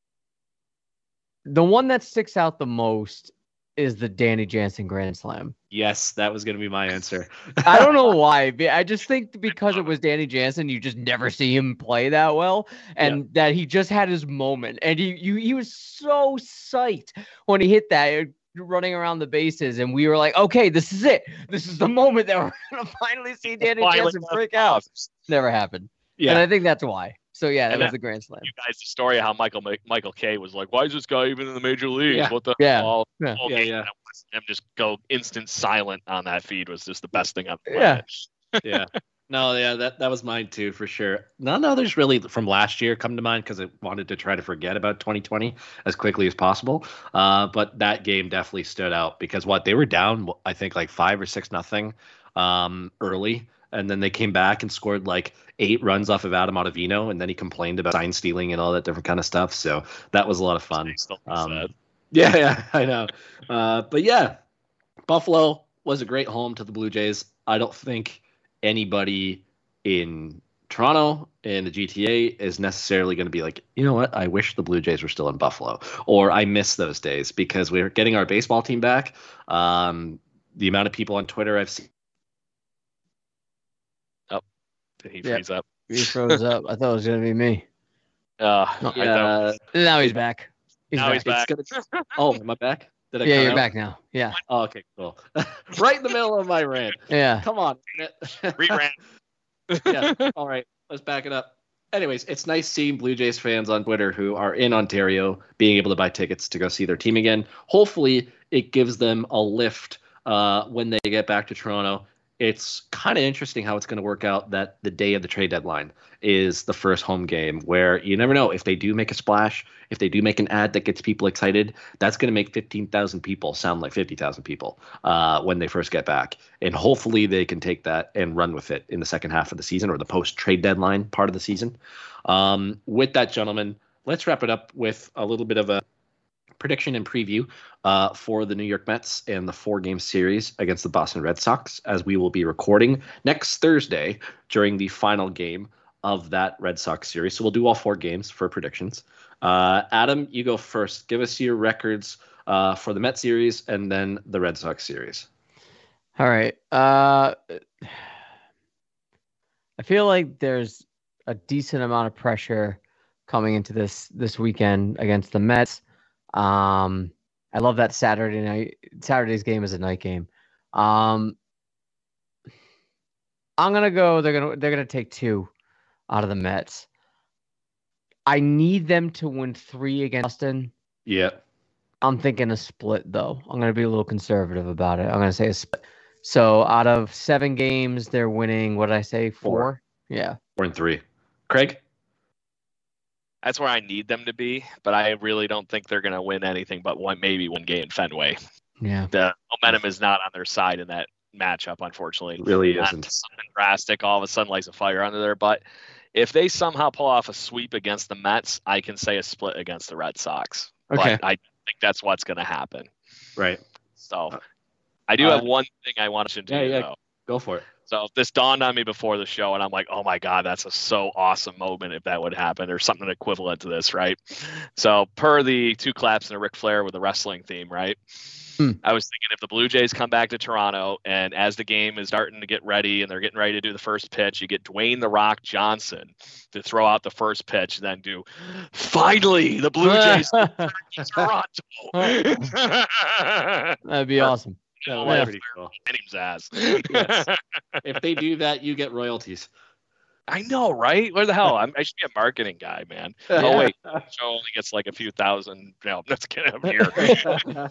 the one that sticks out the most is the Danny Jansen Grand Slam. Yes, that was going to be my answer. I don't know why, but I just think because it was Danny Jansen, you just never see him play that well, and that he just had his moment, and he you, he was so psyched when he hit that, running around the bases, and we were like, okay, this is it. This is the moment that we're gonna finally see Danny Finally Jansen got break the out. playoffs. Never happened, Yeah. and I think that's why. So yeah, that And was that- the Grand Slam. You guys, the story of how Michael Michael K was like, why is this guy even in the major leagues? Yeah. What the Yeah. hell? Yeah. Whole Yeah, game, yeah. and watching him just go instant silent on that feed was just the best thing on the Yeah. planet. yeah. No, yeah, that, that was mine too, for sure. None others really from last year come to mind because I wanted to try to forget about twenty twenty as quickly as possible. Uh, but that game definitely stood out because what they were down, I think like five or six nothing um, early. And then they came back and scored like eight runs off of Adam Ottavino. And then he complained about sign stealing and all that different kind of stuff. So that was a lot of fun. He still thinks Um, that. Yeah, yeah, I know. Uh, but yeah, Buffalo was a great home to the Blue Jays. I don't think anybody in Toronto and the G T A is necessarily going to be like, you know what? I wish the Blue Jays were still in Buffalo, or I miss those days because we're getting our baseball team back. Um, the amount of people on Twitter I've seen. Did he Yeah. freeze up? He froze up. I thought it was gonna be me. Uh, No, I thought- Yeah, Now he's back. He's Now back. he's back. it's gonna. Oh, am I back? Did I? Yeah, cut you're out? back now. Yeah, Oh, okay, cool. Right in the middle of my rant. yeah. Come on. Reran. yeah. All right. Let's back it up. Anyways, it's nice seeing Blue Jays fans on Twitter who are in Ontario being able to buy tickets to go see their team again. Hopefully, it gives them a lift uh, when they get back to Toronto. It's kind of interesting how it's going to work out that the day of the trade deadline is the first home game where you never know if they do make a splash, if they do make an ad that gets people excited, that's going to make fifteen thousand people sound like fifty thousand people uh, when they first get back. And hopefully they can take that and run with it in the second half of the season or the post-trade deadline part of the season. Um, with that, gentlemen, let's wrap it up with a little bit of a prediction and preview uh, for the New York Mets and the four-game series against the Boston Red Sox, as we will be recording next Thursday during the final game of that Red Sox series. So we'll do all four games for predictions. Uh, Adam, you go first. Give us your records uh, for the Mets series and then the Red Sox series. All right. Uh, I feel like there's a decent amount of pressure coming into this this weekend against the Mets. Um, I love that Saturday night. Saturday's game is a night game. Um, I'm gonna go. They're gonna they're gonna take two out of the Mets. I need them to win three against Boston. Yeah. I'm thinking a split though. I'm gonna be a little conservative about it. I'm gonna say a split. So out of seven games, they're winning. What did I say? Four. Four. Yeah. Four and three. Craig. That's where I need them to be, but I really don't think they're going to win anything but one, maybe one game in Fenway. Yeah. The momentum is not on their side in that matchup, unfortunately. It really not isn't. Something drastic all of a sudden lights a fire under their butt. If they somehow pull off a sweep against the Mets, I can say a split against the Red Sox. Okay. But I think that's what's going to happen. Right. So I do uh, have one thing I want to do, yeah, yeah. though. Go for it. So this dawned on me before the show, and I'm like, oh my God, that's a so awesome moment if that would happen, or something equivalent to this, right? So per the two claps and a Ric Flair with the wrestling theme, right? Hmm. I was thinking if the Blue Jays come back to Toronto, and as the game is starting to get ready and they're getting ready to do the first pitch, you get Dwayne "The Rock" Johnson to throw out the first pitch, then do, finally, the Blue Jays Toronto. That'd be awesome. Yeah, yeah. pretty cool. Ass. Yes. If they do that, you get royalties. I know, right? Where the hell? I'm, I should be a marketing guy, man. Oh wait, the show only gets like a few thousand. No, let's get him here.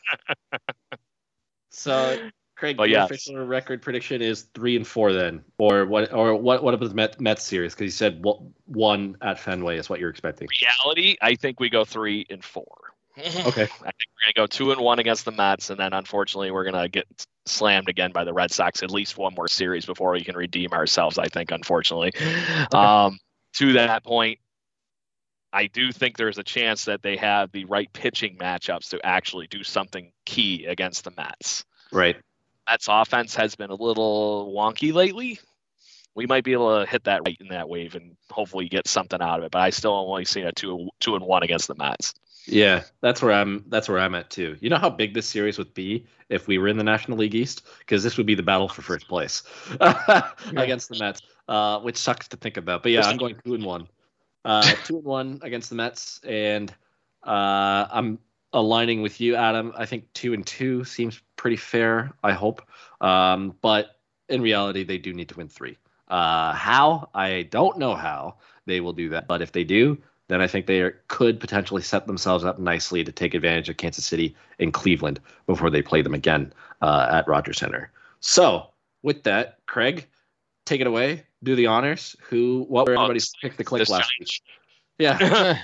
So, Craig, but your yeah. official record prediction is three and four, then, or what? Or what? What about the Met, Mets series? Because you said one at Fenway is what you're expecting. Reality, I think we go three and four. Okay. I think we're gonna go two and one against the Mets, and then unfortunately we're gonna get slammed again by the Red Sox at least one more series before we can redeem ourselves. I think, unfortunately. Okay. Um, to that point, I do think there's a chance that they have the right pitching matchups to actually do something key against the Mets. Right. Mets offense has been a little wonky lately. We might be able to hit that right in that wave and hopefully get something out of it. But I still only see a two two and one against the Mets. Yeah, that's where I'm. That's where I'm at too. You know how big this series would be if we were in the National League East, because this would be the battle for first place against the Mets, uh, which sucks to think about. But yeah, I'm going two and one, uh, two and one against the Mets, and uh, I'm aligning with you, Adam. I think two and two seems pretty fair. I hope, um, but in reality, they do need to win three. Uh, how? I don't know how they will do that, but if they do, then I think they are, could potentially set themselves up nicely to take advantage of Kansas City and Cleveland before they play them again uh, at Rogers Center. So with that, Craig, take it away. Do the honors. Who? What were everybody's oh, pick the click last week? Yeah.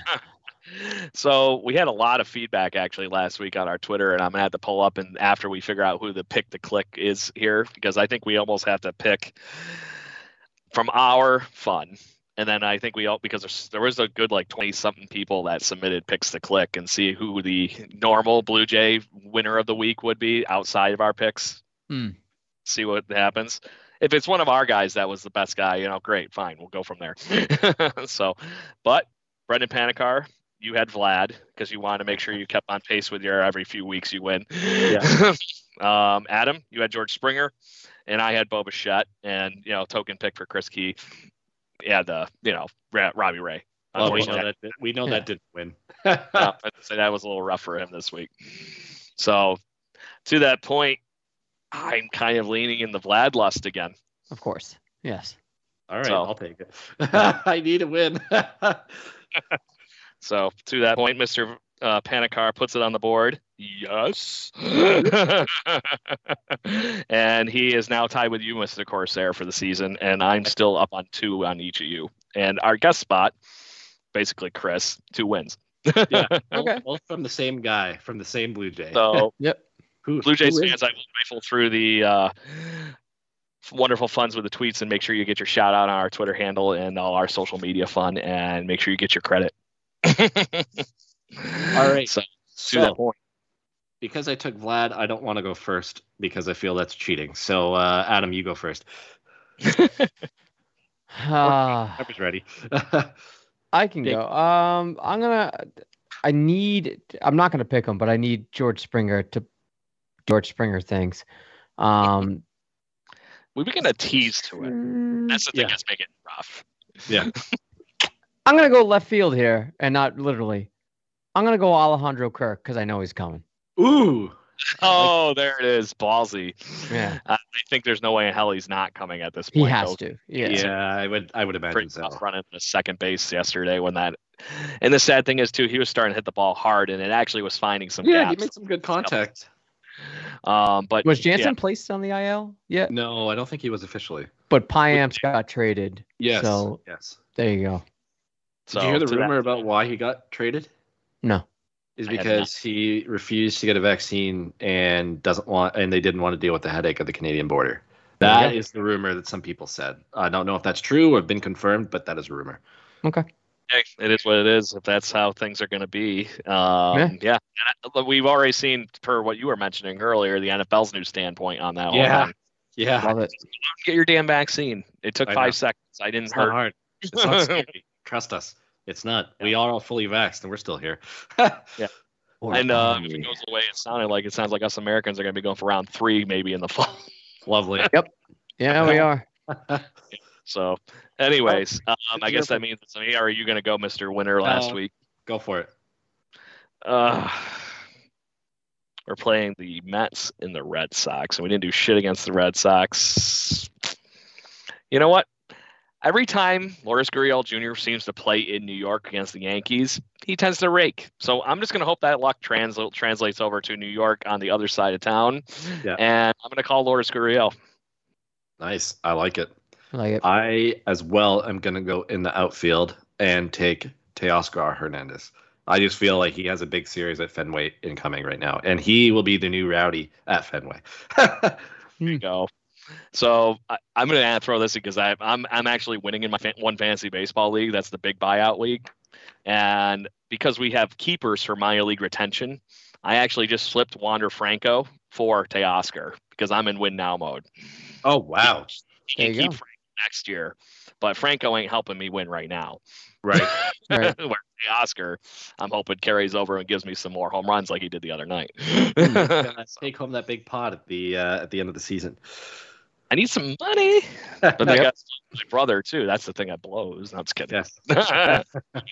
So we had a lot of feedback actually last week on our Twitter, and I'm gonna have to pull up and after we figure out who the pick the click is here, because I think we almost have to pick from our fun. And then I think we all, because there was a good like twenty something people that submitted picks to click and see who the normal Blue Jay winner of the week would be outside of our picks. Hmm. See what happens. If it's one of our guys that was the best guy, you know, great, fine, we'll go from there. So, but Brendan Panikar, you had Vlad because you wanted to make sure you kept on pace with your every few weeks you win. Yeah. um, Adam, you had George Springer, and I had Bo Bichette, and you know, token pick for Chris Key. Yeah, the you know Robbie Ray. Well, we know that we know that didn't win. No, I'd say that was a little rough for him this week. So to that point, I'm kind of leaning in the Vlad lust again. Of course, yes. All right, so, I'll take it. I need a win. So to that point, Mister Uh, Panikar puts it on the board. Yes. And he is now tied with you, Mister Corsair, for the season. And I'm still up on two on each of you. And our guest spot, basically Chris, two wins. Yeah. Okay. Both from the same guy, from the same Blue Jay. So, yep. Who, Blue Jays fans, I will rifle through the uh, wonderful funds with the tweets and make sure you get your shout out on our Twitter handle and all our social media fun, and make sure you get your credit. All right. So, So, that point. because I took Vlad, I don't want to go first because I feel that's cheating. So, uh, Adam, you go first. Ah, I was ready. I can Dick. go. Um, I'm gonna. I need. I'm not gonna pick him, but I need George Springer to. George Springer things. Um, We begin to tease to it. That's the thing Yeah. that's making it rough. Yeah. I'm gonna go left field here, and not literally. I'm gonna go Alejandro Kirk because I know he's coming. Ooh. Oh, there it is. Ballsy. Yeah. I think there's no way in hell he's not coming at this He point. has though. to. Yeah. Yeah, I would. I would imagine Pretty so. tough running to second base yesterday when that. And the sad thing is too, he was starting to hit the ball hard, and it actually was finding some Yeah, gaps. he made some good contact. Um, but Was Jansen yeah, placed on the I L? Yeah. No, I don't think he was officially. But Piamps got traded. Yes. So yes. there you go. so Did you hear the to that- rumor about why he got traded? No. Is I have because he refused to get a vaccine and doesn't want, and they didn't want to deal with the headache of the Canadian border. That Yeah. is the rumor that some people said. I don't know if that's true or been confirmed, but that is a rumor. Okay. Hey, it is what it is. If that's how things are going to be, um, Yeah. yeah. And, uh, we've already seen, per what you were mentioning earlier, the N F L's new standpoint on that. whole Yeah. thing. Yeah, Love it. Get your damn vaccine. It took I five know. seconds. I didn't it's not hurt. hard. It's not scary. Trust us. It's not. We are all fully vaxxed and we're still here. Or And uh, are if it we? goes the way it sounded like, it sounds like us Americans are going to be going for round three, maybe in the fall. Lovely. Yeah, we are. So, anyways, um, I you're guess that means it's me. Or are you going to go Mister Winner last No. week? Go for it. Uh, we're playing the Mets and the Red Sox, and we didn't do shit against the Red Sox. You know what? Every time Lourdes Gurriel Junior seems to play in New York against the Yankees, he tends to rake. So I'm just going to hope that luck transl- translates over to New York on the other side of town. Yeah. And I'm going to call Lourdes Gurriel. Nice. I like it. I like it. I, as well, am going to go in the outfield and take Teoscar Hernandez. I just feel like he has a big series at Fenway incoming right now, and he will be the new Rowdy at Fenway. There you go. So I, I'm going to throw this because I, I'm I'm actually winning in my fan, one fantasy baseball league. That's the big buyout league, and because we have keepers for minor league retention, I actually just flipped Wander Franco for Teoscar because I'm in win now mode. Oh, wow. He There can you keep go. Franco next year, but Franco ain't helping me win right now. Right. Right. Where Teoscar, I'm hoping carries over and gives me some more home runs like he did the other night. Gonna take home that big pot at the uh, at the end of the season. I need some money, but I Yep. got my brother too. That's the thing that blows. No, I'm just kidding. Yes.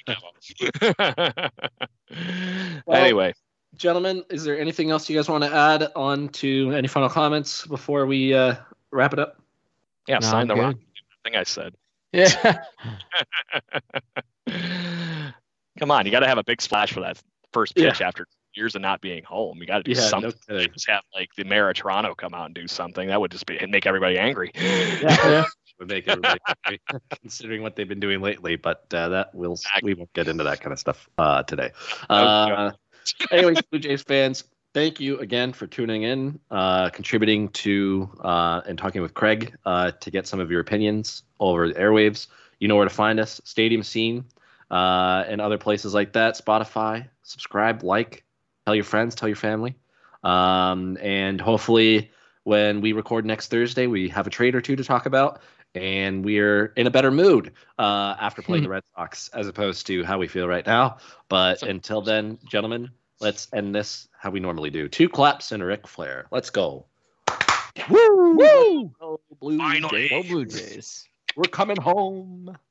Anyway, Gentlemen, is there anything else you guys want to add on to any final comments before we uh, wrap it up? yeah, No, sign I'm the good. rock thing I said. Yeah. Come on, you got to have a big splash for that first pitch after years of not being home. You got to do Yeah, something. no kidding. Just have like the mayor of Toronto come out and do something. That would just be make everybody angry. Yeah, would make everybody happy, considering what they've been doing lately. But uh, that will we won't get into that kind of stuff uh, today. Uh, anyways, Blue Jays fans, thank you again for tuning in, uh, contributing to uh, and talking with Craig uh, to get some of your opinions over the airwaves. You know where to find us: Stadium Scene uh, and other places like that. Spotify. Subscribe, like, tell your friends, tell your family, um, and hopefully when we record next Thursday, we have a trade or two to talk about, and we're in a better mood uh, after playing the Red Sox as opposed to how we feel right now. But until then, gentlemen, let's end this how we normally do. Two claps and a Ric Flair. Let's go. Woo! Woo! Go Blue Finally. Jays. Go Blue Jays. We're coming home.